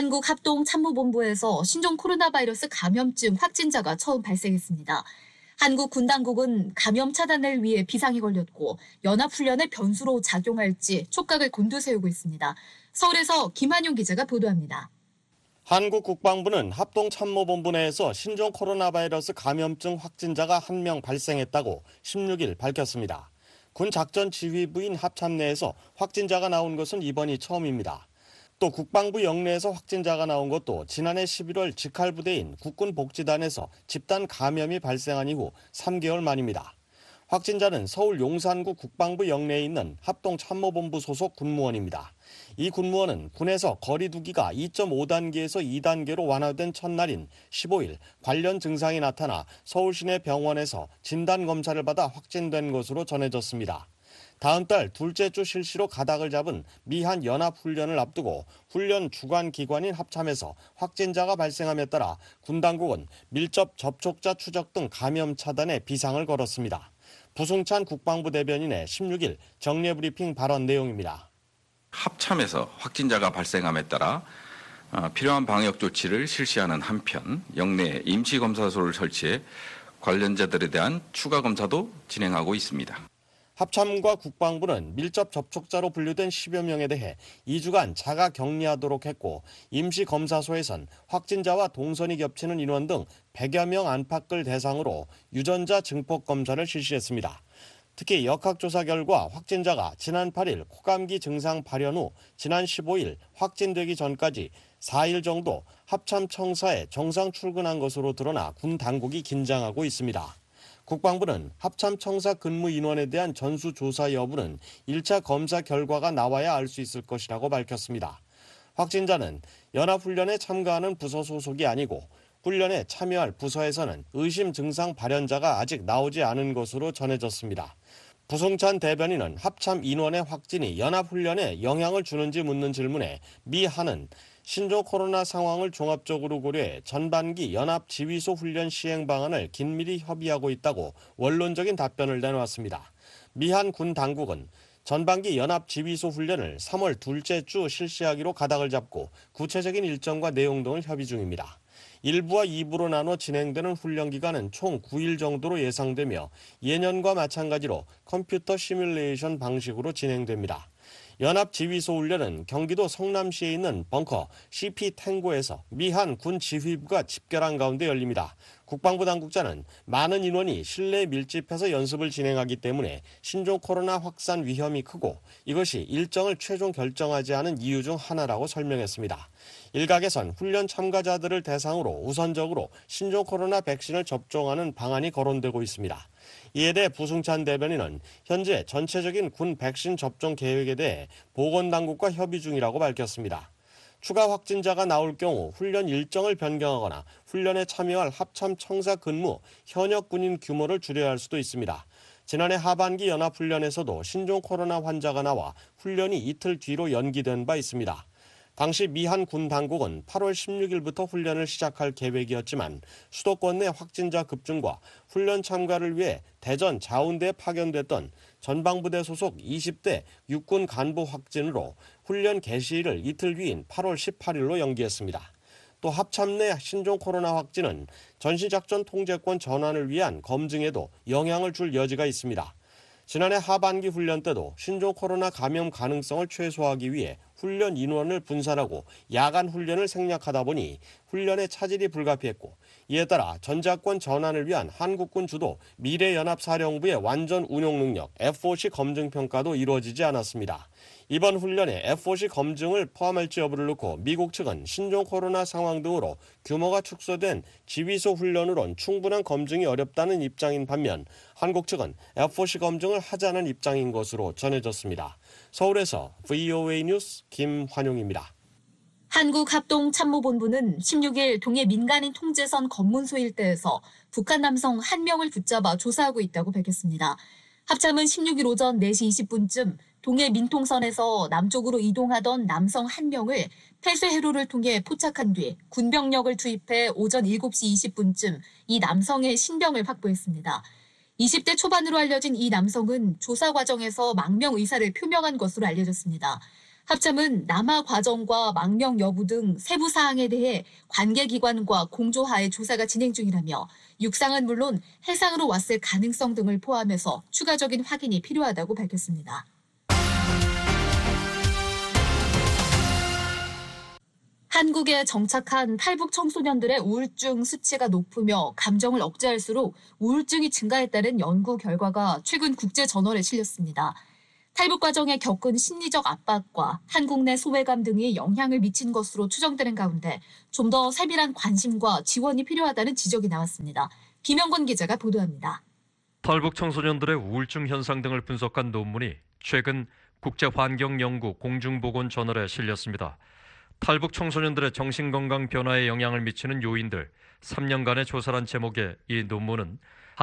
Speaker 3: 한국합동참모본부에서 신종 코로나 바이러스 감염증 확진자가 처음 발생했습니다. 한국 군 당국은 감염 차단을 위해 비상이 걸렸고 연합훈련의 변수로 작용할지 촉각을 곤두세우고 있습니다. 서울에서 김한용 기자가 보도합니다.
Speaker 11: 한국 국방부는 합동참모본부 내에서 신종 코로나 바이러스 감염증 확진자가 한 명 발생했다고 십육 일 밝혔습니다. 군 작전 지휘부인 합참 내에서 확진자가 나온 것은 이번이 처음입니다. 또 국방부 영내에서 확진자가 나온 것도 지난해 십일월 직할부대인 국군복지단에서 집단 감염이 발생한 이후 삼 개월 만입니다. 확진자는 서울 용산구 국방부 영내에 있는 합동참모본부 소속 군무원입니다. 이 군무원은 군에서 거리 두기가 이 점 오 단계에서 이 단계로 완화된 첫날인 십오 일 관련 증상이 나타나 서울 시내 병원에서 진단검사를 받아 확진된 것으로 전해졌습니다. 다음 달 둘째 주 실시로 가닥을 잡은 미한 연합훈련을 앞두고 훈련 주관 기관인 합참에서 확진자가 발생함에 따라 군 당국은 밀접 접촉자 추적 등 감염 차단에 비상을 걸었습니다. 부승찬 국방부 대변인의 십육 일 정례 브리핑 발언 내용입니다.
Speaker 12: 합참에서 확진자가 발생함에 따라 필요한 방역 조치를 실시하는 한편 영내 임시검사소를 설치해 관련자들에 대한 추가 검사도 진행하고 있습니다.
Speaker 11: 합참과 국방부는 밀접 접촉자로 분류된 십여 명에 대해 이 주간 자가 격리하도록 했고 임시검사소에선 확진자와 동선이 겹치는 인원 등 백여 명 안팎을 대상으로 유전자 증폭 검사를 실시했습니다. 특히 역학조사 결과 확진자가 지난 팔 일 코감기 증상 발현 후 지난 십오 일 확진되기 전까지 사 일 정도 합참 청사에 정상 출근한 것으로 드러나 군 당국이 긴장하고 있습니다. 국방부는 합참 청사 근무 인원에 대한 전수조사 여부는 일 차 검사 결과가 나와야 알 수 있을 것이라고 밝혔습니다. 확진자는 연합훈련에 참가하는 부서 소속이 아니고 훈련에 참여할 부서에서는 의심 증상 발현자가 아직 나오지 않은 것으로 전해졌습니다. 부승찬 대변인은 합참 인원의 확진이 연합훈련에 영향을 주는지 묻는 질문에 미 한은 신종 코로나 상황을 종합적으로 고려해 전반기 연합지휘소 훈련 시행 방안을 긴밀히 협의하고 있다고 원론적인 답변을 내놓았습니다. 미한 군 당국은 전반기 연합지휘소 훈련을 삼월 둘째 주 실시하기로 가닥을 잡고 구체적인 일정과 내용 등을 협의 중입니다. 일 부와 이 부로 나눠 진행되는 훈련 기간은 총 구 일 정도로 예상되며 예년과 마찬가지로 컴퓨터 시뮬레이션 방식으로 진행됩니다. 연합지휘소 훈련은 경기도 성남시에 있는 벙커 씨피 탱고에서 미한 군 지휘부가 집결한 가운데 열립니다. 국방부 당국자는 많은 인원이 실내 밀집해서 연습을 진행하기 때문에 신종 코로나 확산 위험이 크고 이것이 일정을 최종 결정하지 않은 이유 중 하나라고 설명했습니다. 일각에선 훈련 참가자들을 대상으로 우선적으로 신종 코로나 백신을 접종하는 방안이 거론되고 있습니다. 이에 대해 부승찬 대변인은 현재 전체적인 군 백신 접종 계획에 대해 보건당국과 협의 중이라고 밝혔습니다. 추가 확진자가 나올 경우 훈련 일정을 변경하거나 훈련에 참여할 합참 청사 근무 현역 군인 규모를 줄여야 할 수도 있습니다. 지난해 하반기 연합훈련에서도 신종 코로나 환자가 나와 훈련이 이틀 뒤로 연기된 바 있습니다. 당시 미한 군 당국은 팔월 십육일부터 훈련을 시작할 계획이었지만 수도권 내 확진자 급증과 훈련 참가를 위해 대전 자운대에 파견됐던 전방부대 소속 이십 대 육군 간부 확진으로 훈련 개시일을 이틀 뒤인 팔월 십팔일로 연기했습니다. 또 합참 내 신종 코로나 확진은 전시작전 통제권 전환을 위한 검증에도 영향을 줄 여지가 있습니다. 지난해 하반기 훈련 때도 신종 코로나 감염 가능성을 최소화하기 위해 훈련 인원을 분산하고 야간 훈련을 생략하다 보니 훈련에 차질이 불가피했고, 이에 따라 전작권 전환을 위한 한국군 주도 미래연합사령부의 완전 운용 능력 에프오씨 검증 평가도 이루어지지 않았습니다. 이번 훈련에 에프오씨 검증을 포함할지 여부를 놓고 미국 측은 신종 코로나 상황 등으로 규모가 축소된 지휘소 훈련으론 충분한 검증이 어렵다는 입장인 반면 한국 측은 에프오씨 검증을 하자는 입장인 것으로 전해졌습니다. 서울에서 브이오에이 뉴스 김환용입니다.
Speaker 3: 한국합동참모본부는 십육 일 동해 민간인 통제선 검문소 일대에서 북한 남성 한 명을 붙잡아 조사하고 있다고 밝혔습니다. 합참은 십육 일 오전 네 시 이십 분쯤 동해 민통선에서 남쪽으로 이동하던 남성 한 명을 폐쇄 회로를 통해 포착한 뒤 군병력을 투입해 오전 일곱 시 이십 분쯤 이 남성의 신병을 확보했습니다. 이십 대 초반으로 알려진 이 남성은 조사 과정에서 망명 의사를 표명한 것으로 알려졌습니다. 합참은 남하 과정과 망명 여부 등 세부 사항에 대해 관계기관과 공조하에 조사가 진행 중이라며 육상은 물론 해상으로 왔을 가능성 등을 포함해서 추가적인 확인이 필요하다고 밝혔습니다. 한국에 정착한 탈북 청소년들의 우울증 수치가 높으며 감정을 억제할수록 우울증이 증가했다는 연구 결과가 최근 국제저널에 실렸습니다. 탈북 과정에 겪은 심리적 압박과 한국 내 소외감 등이 영향을 미친 것으로 추정되는 가운데 좀 더 세밀한 관심과 지원이 필요하다는 지적이 나왔습니다. 김영권 기자가 보도합니다.
Speaker 13: 탈북 청소년들의 우울증 현상 등을 분석한 논문이 최근 국제환경연구 공중보건저널에 실렸습니다. 탈북 청소년들의 정신건강 변화에 영향을 미치는 요인들 삼 년간의 조사란 제목의 이 논문은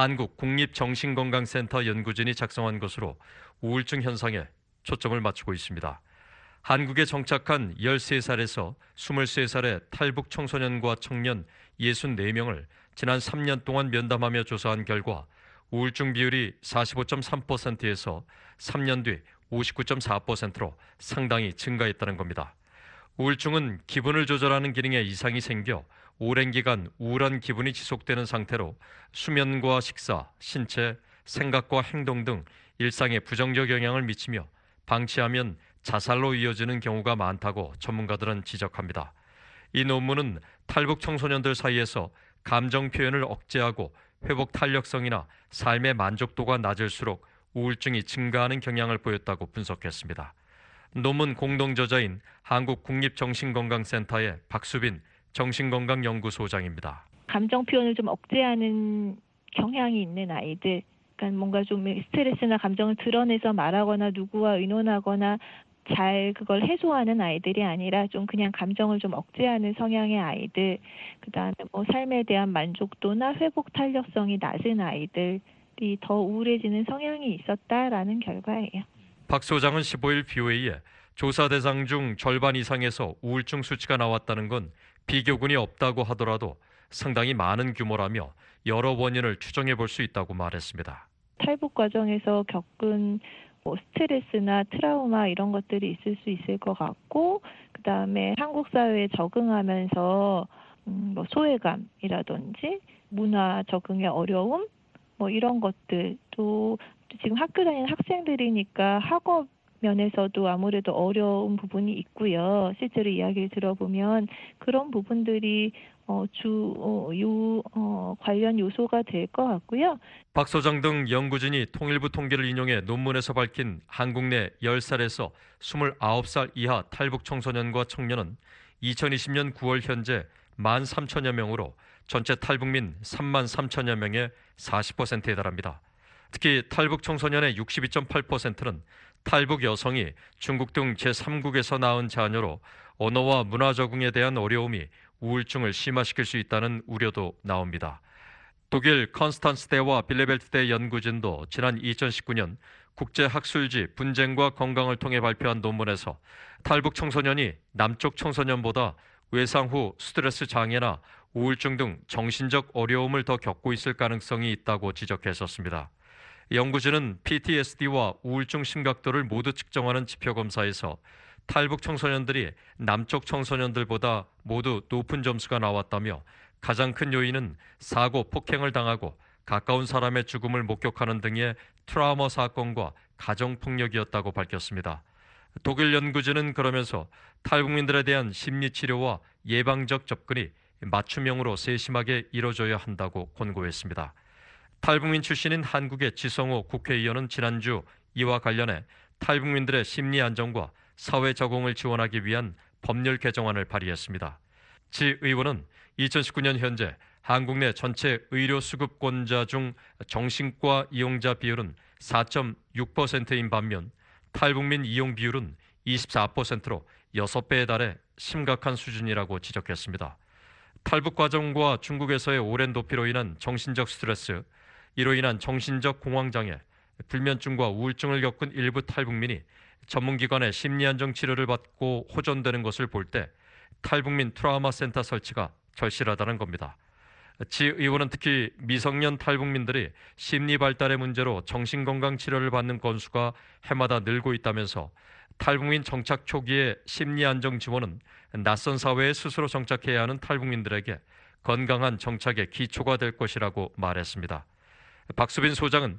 Speaker 13: 한국국립정신건강센터 연구진이 작성한 것으로 우울증 현상에 초점을 맞추고 있습니다. 한국에 정착한 열세 살에서 스물세 살의 탈북 청소년과 청년 육십사 명을 지난 삼 년 동안 면담하며 조사한 결과 우울증 비율이 사십오 점 삼 퍼센트에서 삼 년 뒤 오십구 점 사 퍼센트로 상당히 증가했다는 겁니다. 우울증은 기분을 조절하는 기능에 이상이 생겨 오랜 기간 우울한 기분이 지속되는 상태로 수면과 식사, 신체, 생각과 행동 등 일상에 부정적 영향을 미치며 방치하면 자살로 이어지는 경우가 많다고 전문가들은 지적합니다. 이 논문은 탈북 청소년들 사이에서 감정 표현을 억제하고 회복 탄력성이나 삶의 만족도가 낮을수록 우울증이 증가하는 경향을 보였다고 분석했습니다. 논문 공동저자인 한국국립정신건강센터의 박수빈 정신건강연구소장입니다.
Speaker 14: 감정 표현을 좀 억제하는 경향이 있는 아이들, 그러니까 뭔가 좀 스트레스나 감정을 드러내서 말하거나 누구와 의논하거나 잘 그걸 해소하는 아이들이 아니라 좀 그냥 감정을 좀 억제하는 성향의 아이들, 그다음에 뭐 삶에 대한 만족도나 회복 탄력성이 낮은 아이들이 더 우울해지는 성향이 있었다라는 결과예요.
Speaker 13: 박 소장은 십오 일 비오에이에 조사 대상 중 절반 이상에서 우울증 수치가 나왔다는 건 비교군이 없다고 하더라도 상당히 많은 규모라며 여러 원인을 추정해 볼 수 있다고 말했습니다.
Speaker 14: 탈북 과정에서 겪은 뭐 스트레스나 트라우마 이런 것들이 있을 수 있을 것 같고, 그다음에 한국 사회에 적응하면서 음, 뭐 소외감이라든지 문화 적응의 어려움 뭐 이런 것들, 또 지금 학교 다니는 학생들이니까 학업 면에서도 아무래도 어려운 부분이 있고요. 실제로 이야기를 들어보면 그런 부분들이 어, 주 어, 요, 어, 관련 요소가 될 것 같고요.
Speaker 13: 박 소장 등 연구진이 통일부 통계를 인용해 논문에서 밝힌 한국 내 열 살에서 스물아홉 살 이하 탈북 청소년과 청년은 이천이십 년 구월 현재 만 삼천여 명으로 전체 탈북민 삼만 삼천여 명의 사십 퍼센트에 달합니다. 특히 탈북 청소년의 육십이 점 팔 퍼센트는 탈북 여성이 중국 등 제삼국에서 낳은 자녀로 언어와 문화 적응에 대한 어려움이 우울증을 심화시킬 수 있다는 우려도 나옵니다. 독일 컨스탄스대와 빌레벨트대 연구진도 지난 이천십구 년 국제학술지 분쟁과 건강을 통해 발표한 논문에서 탈북 청소년이 남쪽 청소년보다 외상 후 스트레스 장애나 우울증 등 정신적 어려움을 더 겪고 있을 가능성이 있다고 지적했었습니다. 연구진은 피티에스디와 우울증 심각도를 모두 측정하는 지표검사에서 탈북 청소년들이 남쪽 청소년들보다 모두 높은 점수가 나왔다며 가장 큰 요인은 사고, 폭행을 당하고 가까운 사람의 죽음을 목격하는 등의 트라우마 사건과 가정폭력이었다고 밝혔습니다. 독일 연구진은 그러면서 탈북민들에 대한 심리치료와 예방적 접근이 맞춤형으로 세심하게 이뤄져야 한다고 권고했습니다. 탈북민 출신인 한국의 지성호 국회의원은 지난주 이와 관련해 탈북민들의 심리 안정과 사회 적응을 지원하기 위한 법률 개정안을 발의했습니다. 지 의원은 이천십구 년 현재 한국 내 전체 의료 수급권자 중 정신과 이용자 비율은 사 점 육 퍼센트인 반면 탈북민 이용 비율은 이십사 퍼센트로 여섯 배에 달해 심각한 수준이라고 지적했습니다. 탈북 과정과 중국에서의 오랜 도피로 인한 정신적 스트레스, 이로 인한 정신적 공황장애, 불면증과 우울증을 겪은 일부 탈북민이 전문기관의 심리안정 치료를 받고 호전되는 것을 볼 때 탈북민 트라우마 센터 설치가 절실하다는 겁니다. 지 의원은 특히 미성년 탈북민들이 심리 발달의 문제로 정신건강 치료를 받는 건수가 해마다 늘고 있다면서 탈북민 정착 초기의 심리 안정 지원은 낯선 사회에 스스로 정착해야 하는 탈북민들에게 건강한 정착의 기초가 될 것이라고 말했습니다. 박수빈 소장은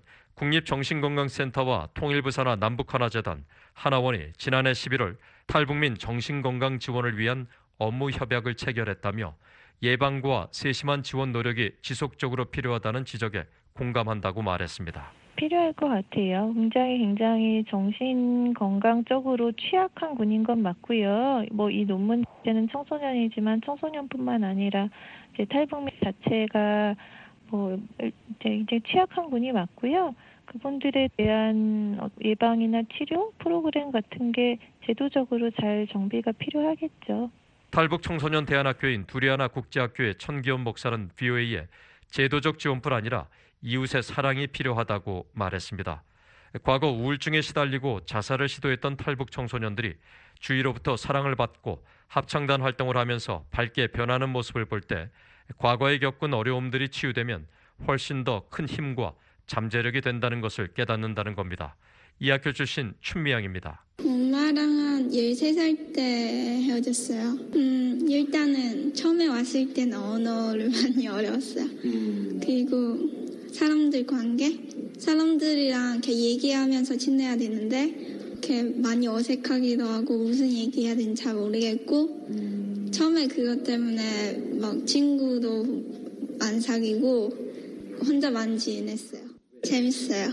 Speaker 13: 국립정신건강센터와 통일부산하 남북하나재단, 하나원이 지난해 십일월 탈북민 정신건강 지원을 위한 업무 협약을 체결했다며 예방과 세심한 지원 노력이 지속적으로 필요하다는 지적에 공감한다고 말했습니다.
Speaker 14: 필요할 것 같아요. 굉장히 굉장히 정신 건강적으로 취약한 군인 건 맞고요. 뭐 이 논문 자체는 청소년이지만 청소년뿐만 아니라 이제 탈북민 자체가 뭐 이제 이제 취약한 군이 맞고요. 그분들에 대한 예방이나 치료 프로그램 같은 게 제도적으로 잘 정비가 필요하겠죠.
Speaker 13: 탈북 청소년 대안학교인 두리아나 국제학교의 천기현 목사는 브이오에이에 제도적 지원뿐 아니라 이웃의 사랑이 필요하다고 말했습니다. 과거 우울증에 시달리고 자살을 시도했던 탈북 청소년들이 주위로부터 사랑을 받고 합창단 활동을 하면서 밝게 변하는 모습을 볼 때 과거에 겪은 어려움들이 치유되면 훨씬 더 큰 힘과 잠재력이 된다는 것을 깨닫는다는 겁니다. 이 학교 출신 춘미양입니다.
Speaker 15: 엄마랑 한 열세 살 때 헤어졌어요. 음, 일단은 처음에 왔을 때는 언어를 많이 어려웠어요. 음. 그리고 사람들 관계? 사람들이랑 이렇게 얘기하면서 지내야 되는데 이렇게 많이 어색하기도 하고 무슨 얘기해야 되는지 잘 모르겠고 음. 처음에 그것 때문에 막 친구도 안 사귀고 혼자 많이 지냈어요. 재밌어요.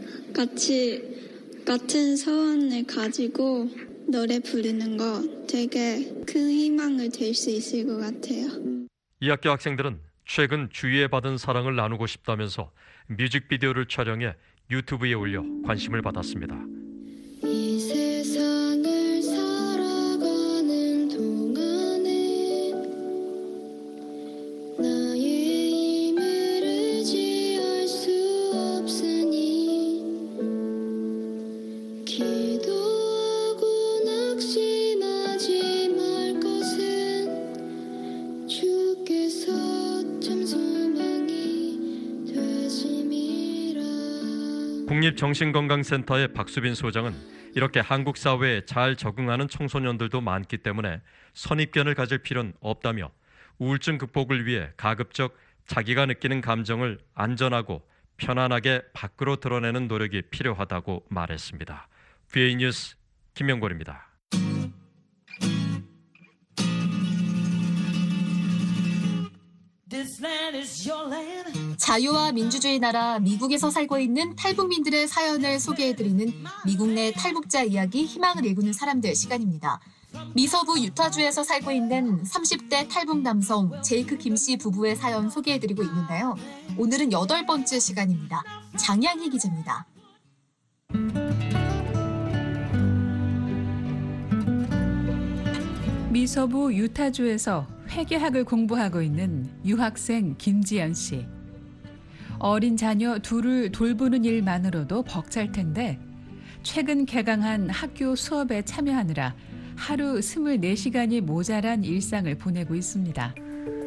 Speaker 15: 같이 같은 소원을 가지고 노래 부르는 거 되게 큰 희망을 될 수 있을 것 같아요.
Speaker 13: 이 학교 학생들은 최근 주위에 받은 사랑을 나누고 싶다면서 뮤직비디오를 촬영해 유튜브에 올려 관심을 받았습니다.
Speaker 15: 이 세상을 살아가는 동안에 나의 힘을 의지할 수 없으니 기도하고 낙심하지 말 것은 주께서 참 소망이 되심이라.
Speaker 13: 국립정신건강센터의 박수빈 소장은 이렇게 한국 사회에 잘 적응하는 청소년들도 많기 때문에 선입견을 가질 필요는 없다며 우울증 극복을 위해 가급적 자기가 느끼는 감정을 안전하고 편안하게 밖으로 드러내는 노력이 필요하다고 말했습니다. 브이에이 뉴스 김명곤입니다.
Speaker 3: 자유와 민주주의 나라 미국에서 살고 있는 탈북민들의 사연을 소개해드리는 미국 내 탈북자 이야기 희망을 일구는 사람들 시간입니다. 미서부 유타주에서 살고 있는 삼십 대 탈북 남성 제이크 김 씨 부부의 사연 소개해드리고 있는데요. 오늘은 여덟 번째 시간입니다. 장양희 기자입니다.
Speaker 16: 미서부 유타주에서 회계학을 공부하고 있는 유학생 김지연 씨. 어린 자녀 둘을 돌보는 일만으로도 벅찰 텐데 최근 개강한 학교 수업에 참여하느라 하루 스물네 시간이 모자란 일상을 보내고 있습니다.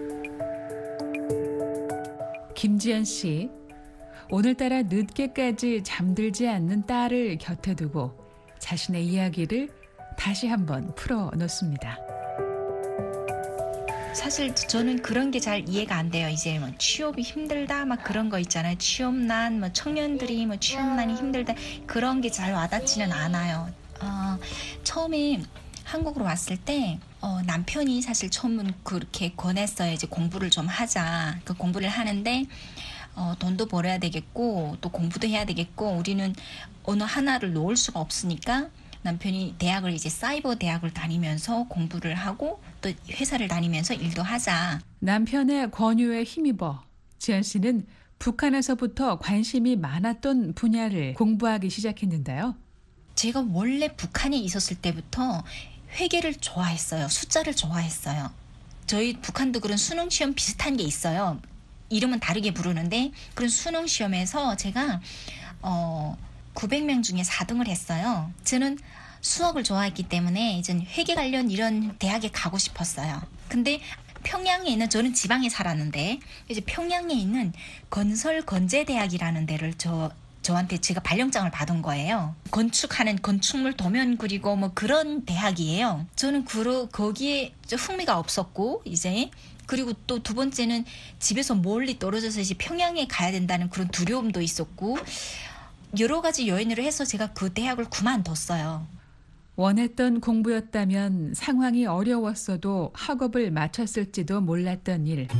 Speaker 16: 김지연 씨, 오늘따라 늦게까지 잠들지 않는 딸을 곁에 두고 자신의 이야기를 다시 한번 풀어놓습니다.
Speaker 17: 사실 저는 그런 게 잘 이해가 안 돼요. 이제 뭐 취업이 힘들다 막 그런 거 있잖아요. 취업난, 뭐 청년들이 뭐 취업난이 힘들다 그런 게 잘 와닿지는 않아요. 어, 처음에 한국으로 왔을 때 어, 남편이 사실 처음은 그렇게 권했어요. 이제 공부를 좀 하자. 그 공부를 하는데 어, 돈도 벌어야 되겠고 또 공부도 해야 되겠고 우리는 어느 하나를 놓을 수가 없으니까 남편이 대학을 이제 사이버 대학을 다니면서 공부를 하고 또 회사를 다니면서 일도 하자.
Speaker 16: 남편의 권유에 힘입어 지연 씨는 북한에서부터 관심이 많았던 분야를 공부하기 시작했는데요.
Speaker 17: 제가 원래 북한에 있었을 때부터 회계를 좋아했어요. 숫자를 좋아했어요. 저희 북한도 그런 수능 시험 비슷한 게 있어요. 이름은 다르게 부르는데 그런 수능 시험에서 제가 어, 구백 명 중에 사 등을 했어요. 저는 수학을 좋아했기 때문에 이제 회계 관련 이런 대학에 가고 싶었어요. 근데 평양에 있는 저는 지방에 살았는데 이제 평양에 있는 건설건재대학이라는 데를 저 저한테 제가 발령장을 받은 거예요. 건축하는 건축물 도면 그리고 뭐 그런 대학이에요. 저는 그 거기에 흥미가 없었고 이제 그리고 또 두 번째는 집에서 멀리 떨어져서 이제 평양에 가야 된다는 그런 두려움도 있었고 여러 가지 요인으로 해서 제가 그 대학을 그만뒀어요.
Speaker 16: 원했던 공부였다면 상황이 어려웠어도 학업을 마쳤을지도 몰랐던 일.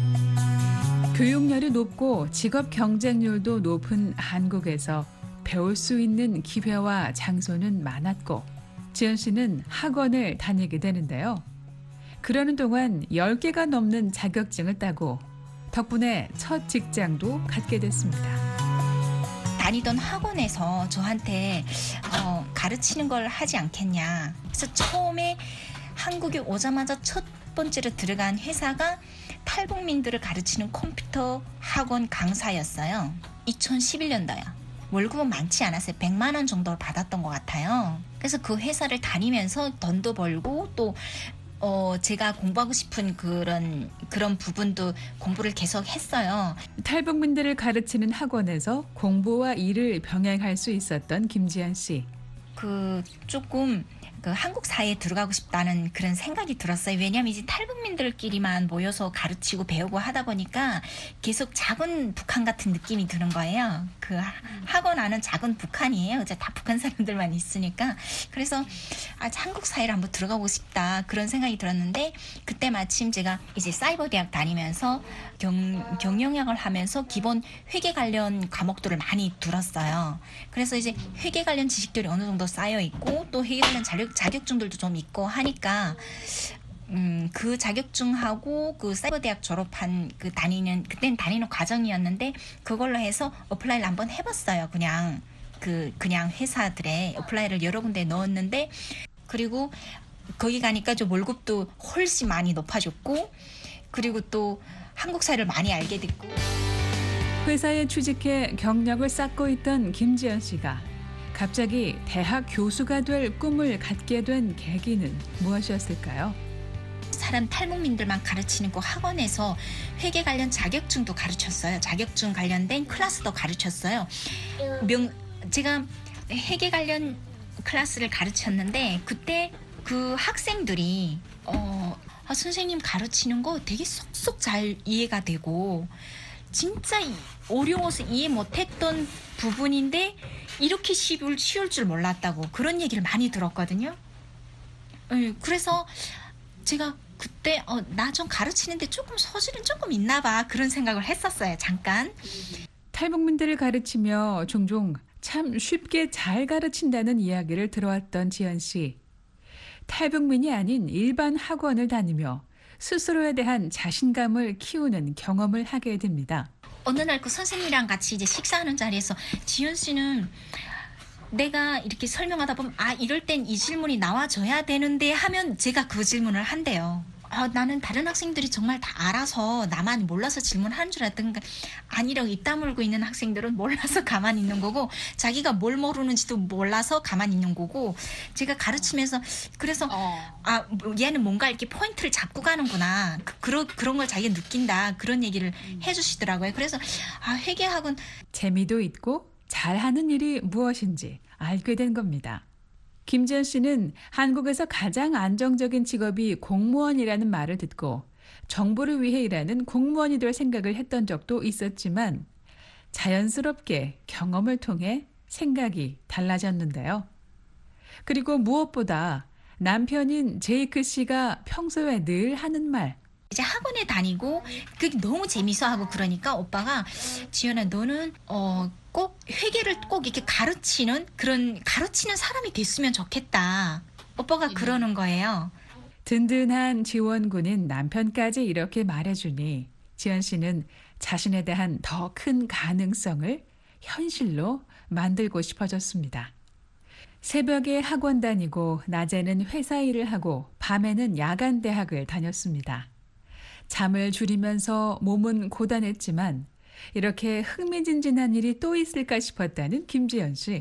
Speaker 16: 교육열이 높고 직업 경쟁률도 높은 한국에서 배울 수 있는 기회와 장소는 많았고 지연 씨는 학원을 다니게 되는데요. 그러는 동안 열 개가 넘는 자격증을 따고 덕분에 첫 직장도 갖게 됐습니다.
Speaker 17: 다니던 학원에서 저한테 어, 가르치는 걸 하지 않겠냐. 그래서 처음에 한국에 오자마자 첫 번째로 들어간 회사가 탈북민들을 가르치는 컴퓨터 학원 강사였어요. 이천십일 년도요. 월급은 많지 않았어요. 백만 원 정도를 받았던 것 같아요. 그래서 그 회사를 다니면서 돈도 벌고 또 어, 제가 공부하고 싶은 그런, 그런 부분도 공부를 계속 했어요.
Speaker 16: 탈북민들을 가르치는 학원에서 공부와 일을 병행할 수 있었던 김지연 씨.
Speaker 17: 그, 조금, 그 한국 사회에 들어가고 싶다는 그런 생각이 들었어요. 왜냐하면 이제 탈북민들끼리만 모여서 가르치고 배우고 하다 보니까 계속 작은 북한 같은 느낌이 드는 거예요. 그 학원 안은 작은 북한이에요. 이제 다 북한 사람들만 있으니까. 그래서 아, 한국 사회를 한번 들어가고 싶다 그런 생각이 들었는데 그때 마침 제가 이제 사이버 대학 다니면서 경, 경영학을 하면서 기본 회계 관련 과목들을 많이 들었어요. 그래서 이제 회계 관련 지식들이 어느 정도 쌓여 있고 또 회계 관련 자료 자격증들도 좀 있고 하니까 음, 그 자격증하고 그 사이버 대학 졸업한 그 다니는 그때는 다니는 과정이었는데 그걸로 해서 어플라이를 한번 해봤어요. 그냥 그 그냥 회사들에 어플라이를 여러 군데 넣었는데 그리고 거기 가니까 좀 월급도 훨씬 많이 높아졌고 그리고 또 한국 사회를 많이 알게 됐고
Speaker 16: 회사에 취직해 경력을 쌓고 있던 김지연 씨가 갑자기 대학 교수가 될 꿈을 갖게 된 계기는 무엇이었을까요?
Speaker 17: 사람 탈북민들만 가르치는 그 학원에서 회계 관련 자격증도 가르쳤어요. 자격증 관련된 클래스도 가르쳤어요. 명, 제가 회계 관련 클래스를 가르쳤는데 그때 그 학생들이 어, 아, 선생님 가르치는 거 되게 쏙쏙 잘 이해가 되고 진짜 어려워서 이해 못했던 부분인데 이렇게 쉬울, 쉬울 줄 몰랐다고 그런 얘기를 많이 들었거든요. 네, 그래서 제가 그때 어, 나 좀 가르치는데 조금 소질은 조금 있나 봐 그런 생각을 했었어요. 잠깐.
Speaker 16: 탈북민들을 가르치며 종종 참 쉽게 잘 가르친다는 이야기를 들어왔던 지연 씨. 탈북민이 아닌 일반 학원을 다니며 스스로에 대한 자신감을 키우는 경험을 하게 됩니다.
Speaker 17: 어느 날 그 선생님이랑 같이 이제 식사하는 자리에서 지연 씨는 내가 이렇게 설명하다 보면 아 이럴 땐 이 질문이 나와줘야 되는데 하면 제가 그 질문을 한대요. 아, 나는 다른 학생들이 정말 다 알아서 나만 몰라서 질문하는 줄 알았던가 아니라고 입 다물고 있는 학생들은 몰라서 가만히 있는 거고 자기가 뭘 모르는지도 몰라서 가만히 있는 거고 제가 가르치면서 그래서 어. 아 얘는 뭔가 이렇게 포인트를 잡고 가는구나 그, 그런 그런 걸 자기가 느낀다 그런 얘기를 음. 해주시더라고요. 그래서 아 회계학은
Speaker 16: 재미도 있고 잘하는 일이 무엇인지 알게 된 겁니다. 김지연 씨는 한국에서 가장 안정적인 직업이 공무원이라는 말을 듣고 정부를 위해 일하는 공무원이 될 생각을 했던 적도 있었지만 자연스럽게 경험을 통해 생각이 달라졌는데요. 그리고 무엇보다 남편인 제이크 씨가 평소에 늘 하는 말.
Speaker 17: 이제 학원에 다니고 그게 너무 재밌어하고 그러니까 오빠가 지연아 너는 어, 꼭 회계를 꼭 이렇게 가르치는 그런 가르치는 사람이 됐으면 좋겠다. 오빠가 그러는 거예요.
Speaker 16: 든든한 지원군인 남편까지 이렇게 말해주니 지연 씨는 자신에 대한 더 큰 가능성을 현실로 만들고 싶어졌습니다. 새벽에 학원 다니고 낮에는 회사 일을 하고 밤에는 야간 대학을 다녔습니다. 잠을 줄이면서 몸은 고단했지만 이렇게 흥미진진한 일이 또 있을까 싶었다는 김지연 씨.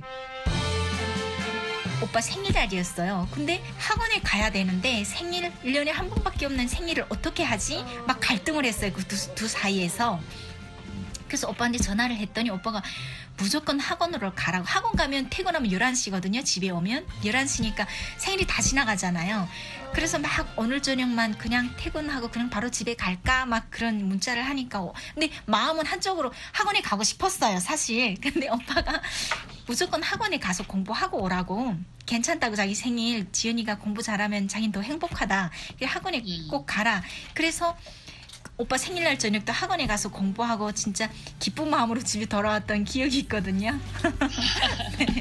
Speaker 17: 오빠 생일날이었어요. 근데 학원에 가야 되는데 생일 일 년에 한 번밖에 없는 생일을 어떻게 하지? 막 갈등을 했어요. 그 두 두 사이에서. 그래서 오빠한테 전화를 했더니 오빠가 무조건 학원으로 가라고. 학원 가면 퇴근하면 열한 시거든요. 집에 오면 열한 시니까 생일이 다 지나가잖아요. 그래서 막 오늘 저녁만 그냥 퇴근하고 그냥 바로 집에 갈까 막 그런 문자를 하니까 근데 마음은 한쪽으로 학원에 가고 싶었어요. 사실. 근데 오빠가 무조건 학원에 가서 공부하고 오라고. 괜찮다고 자기 생일 지연이가 공부 잘하면 자기는 더 행복하다. 학원에 꼭 가라. 그래서 오빠 생일날 저녁도 학원에 가서 공부하고 진짜 기쁜 마음으로 집에 돌아왔던 기억이 있거든요. 네.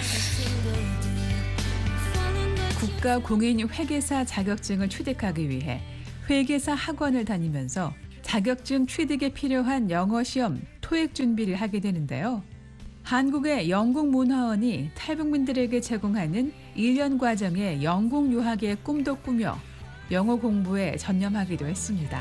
Speaker 16: 국가공인회계사 자격증을 취득하기 위해 회계사 학원을 다니면서 자격증 취득에 필요한 영어 시험, 토익 준비를 하게 되는데요. 한국의 영국문화원이 탈북민들에게 제공하는 일 년 과정의 영국 유학의 꿈도 꾸며 영어 공부에 전념하기도 했습니다.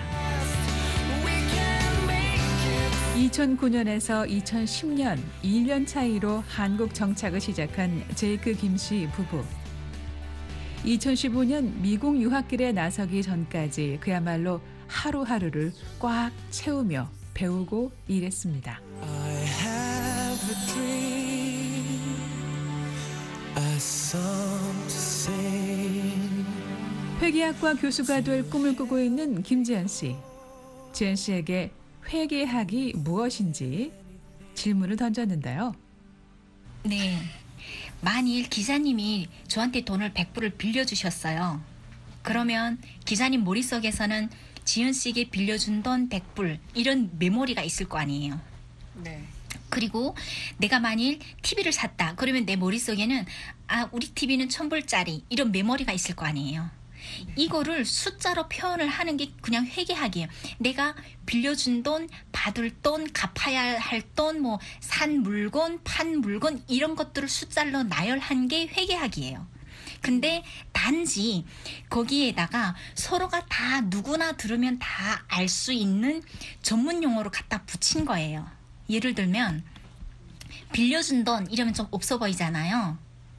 Speaker 16: 이천구 년에서 이천십 년 일 년 차이로 한국 정착을 시작한 제이크 김 씨 부부. 이천십오 년 미국 유학길에 나서기 전까지 그야말로 하루하루를 꽉 채우며 배우고 일했습니다.
Speaker 18: I have a dream, a song to sing.
Speaker 16: 회계학과 교수가 될 꿈을 꾸고 있는 김지연 씨. 지연 씨에게 회계학이 무엇인지 질문을 던졌는데요.
Speaker 17: 네. 만일 기사님이 저한테 돈을 백 불을 빌려주셨어요. 그러면 기사님 머릿속에서는 지연 씨에게 빌려준 돈 백 불 이런 메모리가 있을 거 아니에요.
Speaker 19: 네.
Speaker 17: 그리고 내가 만일 티비를 샀다. 그러면 내 머릿속에는 아 우리 티비는 천 불짜리 이런 메모리가 있을 거 아니에요. 이거를 숫자로 표현을 하는 게 그냥 회계학이에요. 내가 빌려준 돈, 받을 돈, 갚아야 할 돈, 뭐 산 물건, 판 물건 이런 것들을 숫자로 나열한 게 회계학이에요. 근데 단지 거기에다가 서로가 다 누구나 들으면 다 알 수 있는 전문 용어로 갖다 붙인 거예요. 예를 들면 빌려준 돈 이러면 좀 없어 보이잖아요.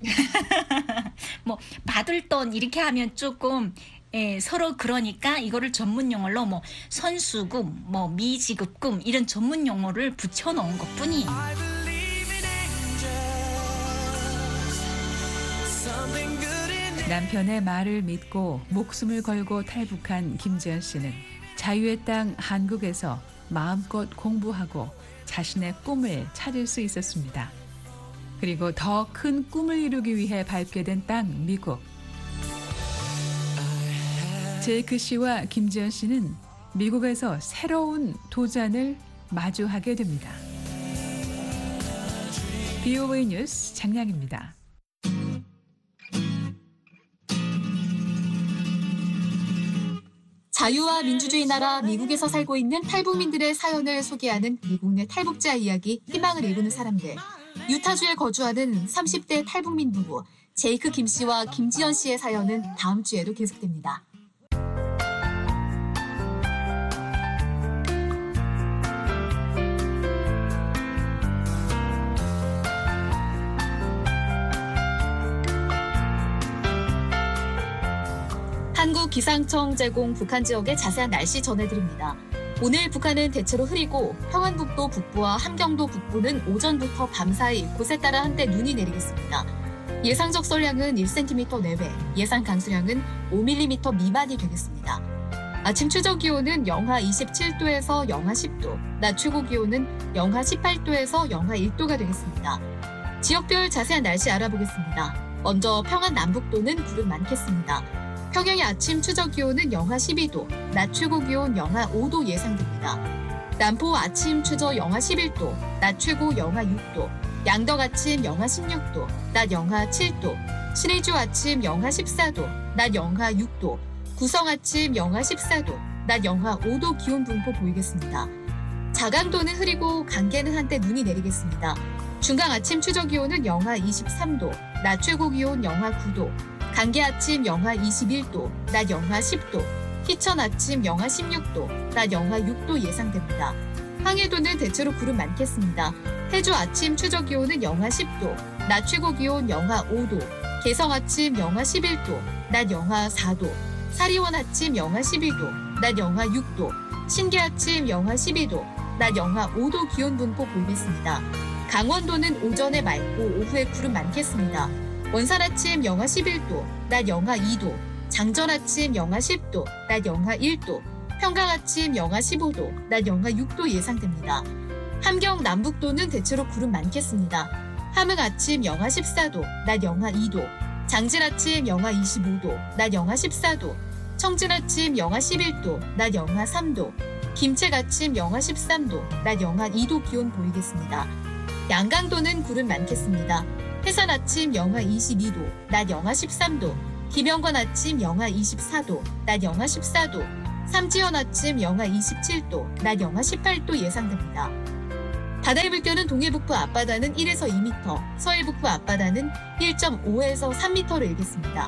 Speaker 17: 뭐 받을 돈 이렇게 하면 조금 예, 서로 그러니까 이거를 전문 용어로 뭐 선수금, 뭐 미지급금 이런 전문 용어를 붙여놓은 것뿐이에요.
Speaker 16: 남편의 말을 믿고 목숨을 걸고 탈북한 김지연 씨는 자유의 땅 한국에서 마음껏 공부하고 자신의 꿈을 찾을 수 있었습니다. 그리고 더 큰 꿈을 이루기 위해 밟게 된 땅 미국. 제이크 씨와 김지연 씨는 미국에서 새로운 도전을 마주하게 됩니다. 비오에이 뉴스 장량입니다.
Speaker 3: 자유와 민주주의 나라 미국에서 살고 있는 탈북민들의 사연을 소개하는 미국 내 탈북자 이야기 희망을 일구는 사람들. 유타주에 거주하는 삼십 대 탈북민 부부 제이크 김 씨와 김지연 씨의 사연은 다음 주에도 계속됩니다. 한국기상청 제공 북한 지역의 자세한 날씨 전해드립니다. 오늘 북한은 대체로 흐리고 평안북도 북부와 함경도 북부는 오전부터 밤 사이 곳에 따라 한때 눈이 내리겠습니다. 예상 적설량은 일 센티미터 내외, 예상 강수량은 오 밀리미터 미만이 되겠습니다. 아침 최저 기온은 영하 이십칠 도에서 영하 십 도, 낮 최고 기온은 영하 십팔 도에서 영하 일 도가 되겠습니다. 지역별 자세한 날씨 알아보겠습니다. 먼저 평안 남북도는 구름 많겠습니다. 평양의 아침 최저 기온은 영하 십이 도, 낮 최고 기온 영하 오 도 예상됩니다. 남포 아침 최저 영하 십일 도, 낮 최고 영하 육 도, 양덕 아침 영하 십육 도, 낮 영하 칠 도, 신의주 아침 영하 십사 도, 낮 영하 육 도, 구성 아침 영하 십사 도, 낮 영하 오 도 기온 분포 보이겠습니다. 자강도는 흐리고 강계는 한때 눈이 내리겠습니다. 중강 아침 최저 기온은 영하 이십삼 도, 낮 최고 기온 영하 구 도, 강계 아침 영하 이십일 도, 낮 영하 십 도, 희천 아침 영하 십육 도, 낮 영하 육 도 예상됩니다. 황해도는 대체로 구름 많겠습니다. 해주 아침 최저 기온은 영하 십 도, 낮 최고 기온 영하 오 도, 개성 아침 영하 십일 도, 낮 영하 사 도, 사리원 아침 영하 십이 도, 낮 영하 육 도, 신계 아침 영하 십이 도, 낮 영하 오 도 기온 분포 보이겠습니다. 강원도는 오전에 맑고 오후에 구름 많겠습니다. 원산 아침 영하 십일 도, 낮 영하 이 도, 장전 아침 영하 십 도, 낮 영하 일 도, 평강 아침 영하 십오 도, 낮 영하 육 도 예상됩니다. 함경 남북도는 대체로 구름 많겠습니다. 함흥 아침 영하 십사 도, 낮 영하 이 도, 장진 아침 영하 이십오 도, 낮 영하 십사 도, 청진 아침 영하 십일 도, 낮 영하 삼 도, 김책 아침 영하 십삼 도, 낮 영하 이 도 기온 보이겠습니다. 양강도는 구름 많겠습니다. 해산 아침 영하 이십이 도, 낮 영하 십삼 도, 김영관 아침 영하 이십사 도, 낮 영하 십사 도, 삼지연 아침 영하 이십칠 도, 낮 영하 십팔 도 예상됩니다. 바다의 물결은 동해북부 앞바다는 일에서 이 미터, 서해북부 앞바다는 일 점 오에서 삼 미터로 일겠습니다.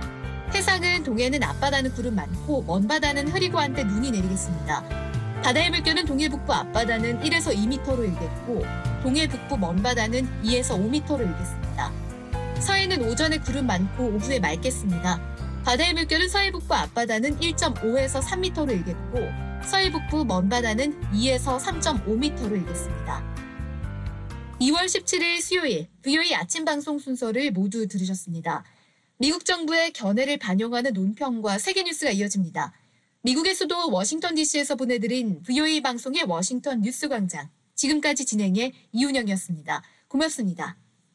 Speaker 3: 해상은 동해는 앞바다는 구름 많고 먼 바다는 흐리고 한때 눈이 내리겠습니다. 바다의 물결은 동해북부 앞바다는 일에서 이 미터로 일겠고 동해북부 먼 바다는 이에서 오 미터로 일겠습니다. 서해는 오전에 구름 많고 오후에 맑겠습니다. 바다의 물결은 서해북부 앞바다는 일 점 오에서 삼 미터로 일겠고 서해북부 먼 바다는 이에서 삼 점 오 미터로 일겠습니다. 이월 십칠일 수요일 브이오에이 아침 방송 순서를 모두 들으셨습니다. 미국 정부의 견해를 반영하는 논평과 세계 뉴스가 이어집니다. 미국의 수도 워싱턴 디씨에서 보내드린 브이오에이 방송의 워싱턴 뉴스 광장. 지금까지 진행의 이윤영이었습니다. 고맙습니다.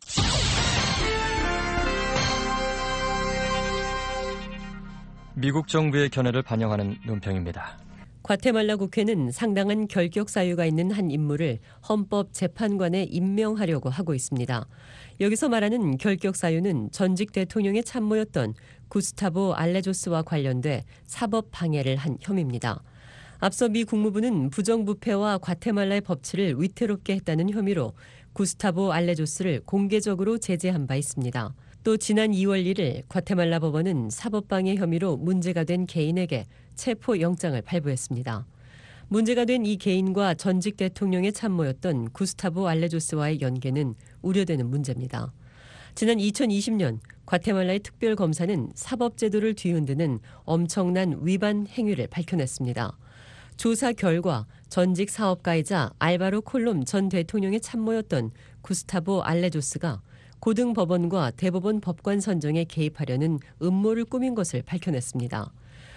Speaker 19: 미국 정부의 견해를 반영하는 논평입니다.
Speaker 20: 과테말라 국회는 상당한 결격 사유가 있는 한 인물을 헌법재판관에 임명하려고 하고 있습니다. 여기서 말하는 결격 사유는 전직 대통령의 참모였던 구스타보 알레조스와 관련돼 사법 방해를 한 혐의입니다. 앞서 미 국무부는 부정부패와 과테말라의 법치를 위태롭게 했다는 혐의로 구스타보 알레조스를 공개적으로 제재한 바 있습니다. 또 지난 이월 일일 과테말라 법원은 사법방해 혐의로 문제가 된 개인에게 체포영장을 발부했습니다. 문제가 된 이 개인과 전직 대통령의 참모였던 구스타보 알레조스와의 연계는 우려되는 문제입니다. 지난 이천이십 년 과테말라의 특별검사는 사법제도를 뒤흔드는 엄청난 위반 행위를 밝혀냈습니다. 조사 결과 전직 사업가이자 알바로 콜롬 전 대통령의 참모였던 구스타보 알레조스가 고등법원과 대법원 법관 선정에 개입하려는 음모를 꾸민 것을 밝혀냈습니다.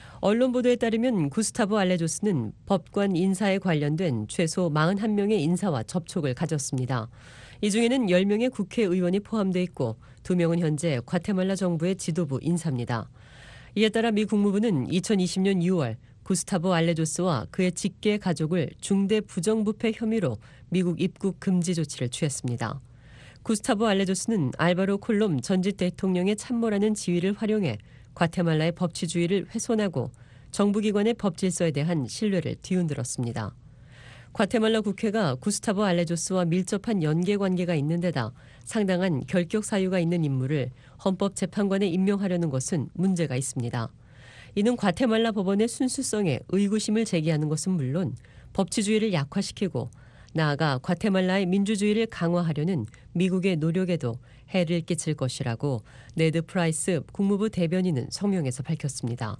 Speaker 20: 언론 보도에 따르면 구스타보 알레조스는 법관 인사에 관련된 최소 사십일 명의 인사와 접촉을 가졌습니다. 이 중에는 열 명의 국회의원이 포함돼 있고 두 명은 현재 과테말라 정부의 지도부 인사입니다. 이에 따라 미 국무부는 이천이십 년 유월 구스타보 알레조스와 그의 직계 가족을 중대 부정부패 혐의로 미국 입국 금지 조치를 취했습니다. 구스타보 알레조스는 알바로 콜롬 전직 대통령의 참모라는 지위를 활용해 과테말라의 법치주의를 훼손하고 정부기관의 법질서에 대한 신뢰를 뒤흔들었습니다. 과테말라 국회가 구스타보 알레조스와 밀접한 연계관계가 있는 데다 상당한 결격 사유가 있는 인물을 헌법재판관에 임명하려는 것은 문제가 있습니다. 이는 과테말라 법원의 순수성에 의구심을 제기하는 것은 물론 법치주의를 약화시키고 나아가 과테말라의 민주주의를 강화하려는 미국의 노력에도 해를 끼칠 것이라고 네드 프라이스 국무부 대변인은 성명에서 밝혔습니다.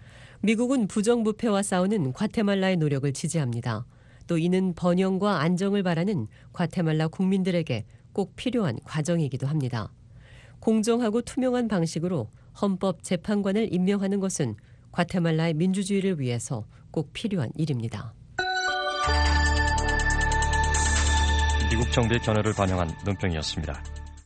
Speaker 20: 미국은 부정부패와 싸우는 과테말라의 노력을 지지합니다. 또 이는 번영과 안정을 바라는 과테말라 국민들에게 꼭 필요한 과정이기도 합니다. 공정하고 투명한 방식으로 헌법재판관을 임명하는 것은 과테말라의 민주주의를 위해서 꼭 필요한 일입니다.
Speaker 19: 미국 정부의 견해를 반영한 논평이었습니다.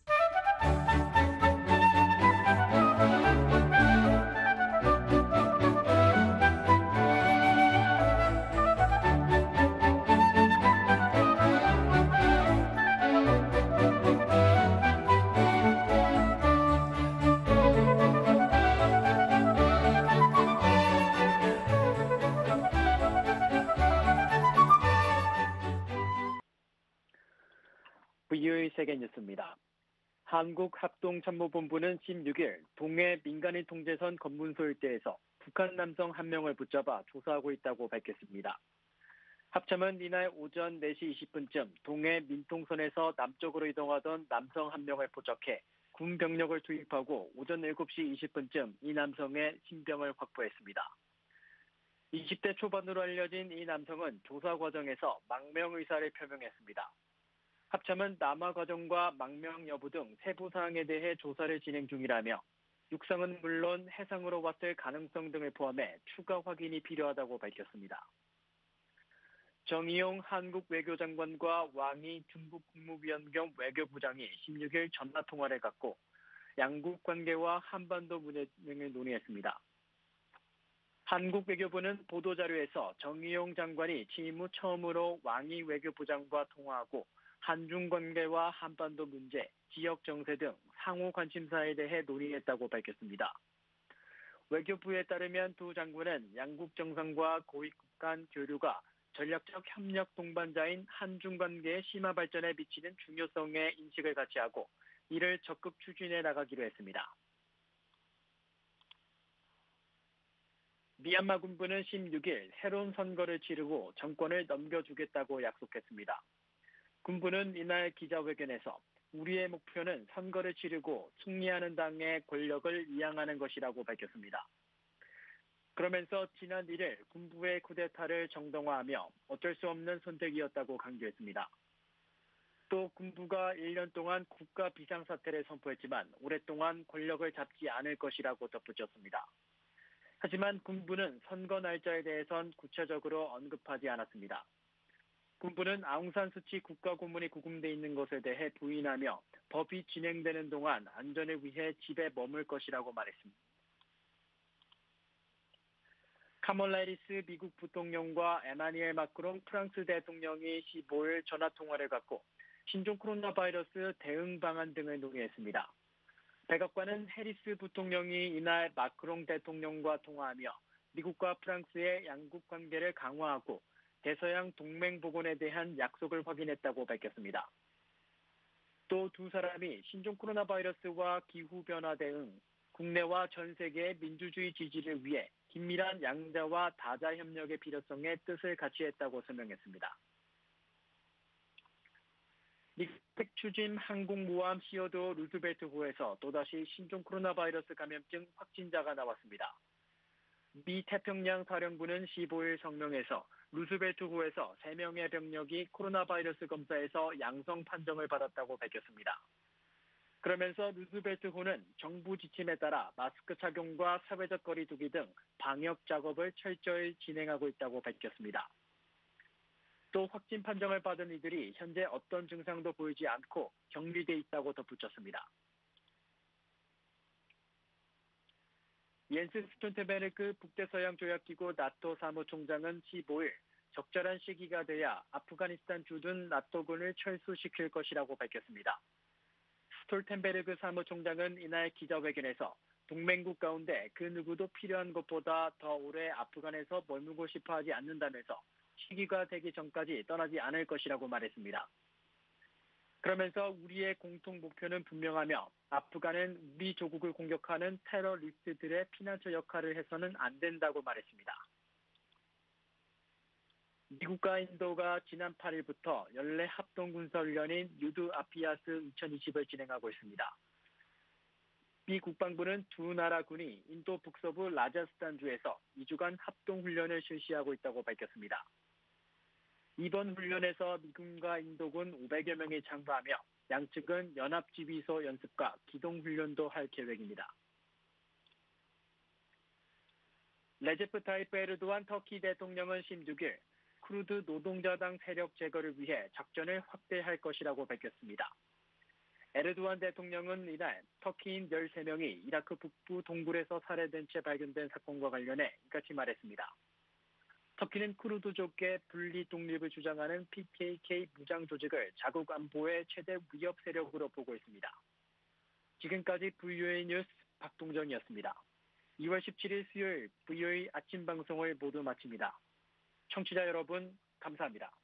Speaker 1: 브이오에이 세계뉴스입니다. 한국합동참모본부는 십육일 동해 민간인 통제선 검문소 일대에서 북한 남성 한 명을 붙잡아 조사하고 있다고 밝혔습니다. 합참은 이날 오전 네 시 이십 분쯤 동해 민통선에서 남쪽으로 이동하던 남성 한 명을 포착해 군 병력을 투입하고 오전 일곱 시 이십 분쯤 이 남성의 신병을 확보했습니다. 이십 대 초반으로 알려진 이 남성은 조사 과정에서 망명 의사를 표명했습니다. 합참은 남하 과정과 망명 여부 등 세부 사항에 대해 조사를 진행 중이라며 육상은 물론 해상으로 왔을 가능성 등을 포함해 추가 확인이 필요하다고 밝혔습니다. 정의용 한국 외교장관과 왕이 중국 국무위원 겸 외교부장이 십육일 전화통화를 갖고 양국 관계와 한반도 문제 등을 논의했습니다. 한국 외교부는 보도자료에서 정의용 장관이 취임 후 처음으로 왕이 외교부장과 통화하고 한중 관계와 한반도 문제, 지역 정세 등 상호 관심사에 대해 논의했다고 밝혔습니다. 외교부에 따르면 두 장관은 양국 정상과 고위급 간 교류가 전략적 협력 동반자인 한중 관계의 심화 발전에 미치는 중요성에 인식을 같이 하고 이를 적극 추진해 나가기로 했습니다. 미얀마 군부는 십육일 새로운 선거를 치르고 정권을 넘겨주겠다고 약속했습니다. 군부는 이날 기자회견에서 우리의 목표는 선거를 치르고 승리하는 당의 권력을 이양하는 것이라고 밝혔습니다. 그러면서 지난 일일 군부의 쿠데타를 정당화하며 어쩔 수 없는 선택이었다고 강조했습니다. 또 군부가 일 년 동안 국가 비상사태를 선포했지만 오랫동안 권력을 잡지 않을 것이라고 덧붙였습니다. 하지만 군부는 선거 날짜에 대해선 구체적으로 언급하지 않았습니다. 군부는 아웅산 수치 국가고문이 구금돼 있는 것에 대해 부인하며 법이 진행되는 동안 안전을 위해 집에 머물 것이라고 말했습니다. 카멀라 해리스 미국 부통령과 에마뉘엘 마크롱 프랑스 대통령이 십오일 전화통화를 갖고 신종 코로나 바이러스 대응 방안 등을 논의했습니다. 백악관은 해리스 부통령이 이날 마크롱 대통령과 통화하며 미국과 프랑스의 양국 관계를 강화하고 대서양 동맹 복원에 대한 약속을 확인했다고 밝혔습니다. 또 두 사람이 신종 코로나 바이러스와 기후변화 대응, 국내와 전 세계의 민주주의 지지를 위해 긴밀한 양자와 다자 협력의 필요성에 뜻을 같이 했다고 설명했습니다. 미국 추진 항공모함 시어도 루즈벨트호에서 또다시 신종 코로나 바이러스 감염증 확진자가 나왔습니다. 미 태평양 사령부는 십오일 성명에서 루즈벨트호에서 세 명의 병력이 코로나 바이러스 검사에서 양성 판정을 받았다고 밝혔습니다. 그러면서 루즈벨트호는 정부 지침에 따라 마스크 착용과 사회적 거리 두기 등 방역 작업을 철저히 진행하고 있다고 밝혔습니다. 또 확진 판정을 받은 이들이 현재 어떤 증상도 보이지 않고 격리돼 있다고 덧붙였습니다. 옌스 스톨텐베르크 북대서양조약기구 나토 사무총장은 십오일 적절한 시기가 돼야 아프가니스탄 주둔 나토군을 철수시킬 것이라고 밝혔습니다. 스톨텐베르크 사무총장은 이날 기자회견에서 동맹국 가운데 그 누구도 필요한 것보다 더 오래 아프간에서 머물고 싶어 하지 않는다면서 시기가 되기 전까지 떠나지 않을 것이라고 말했습니다. 그러면서 우리의 공통 목표는 분명하며 아프간은 우리 조국을 공격하는 테러리스트들의 피난처 역할을 해서는 안 된다고 말했습니다. 미국과 인도가 지난 팔일부터 연례 합동군사훈련인 유드 아피아스 이천이십을 진행하고 있습니다. 미 국방부는 두 나라 군이 인도 북서부 라자스탄주에서 이 주간 합동훈련을 실시하고 있다고 밝혔습니다. 이번 훈련에서 미군과 인도군 오백여 명이 참가하며 양측은 연합지휘소 연습과 기동훈련도 할 계획입니다. 레제프 타이프 에르도안 터키 대통령은 십육 일 쿠르드 노동자당 세력 제거를 위해 작전을 확대할 것이라고 밝혔습니다. 에르도안 대통령은 이날 터키인 열세 명이 이라크 북부 동굴에서 살해된 채 발견된 사건과 관련해 이같이 말했습니다. 터키는 쿠르드족의 분리 독립을 주장하는 피케이케이 무장 조직을 자국 안보의 최대 위협 세력으로 보고 있습니다. 지금까지 브이오에이 뉴스 박동정이었습니다. 이월 십칠일 수요일 브이오에이 아침 방송을 모두 마칩니다. 청취자 여러분 감사합니다.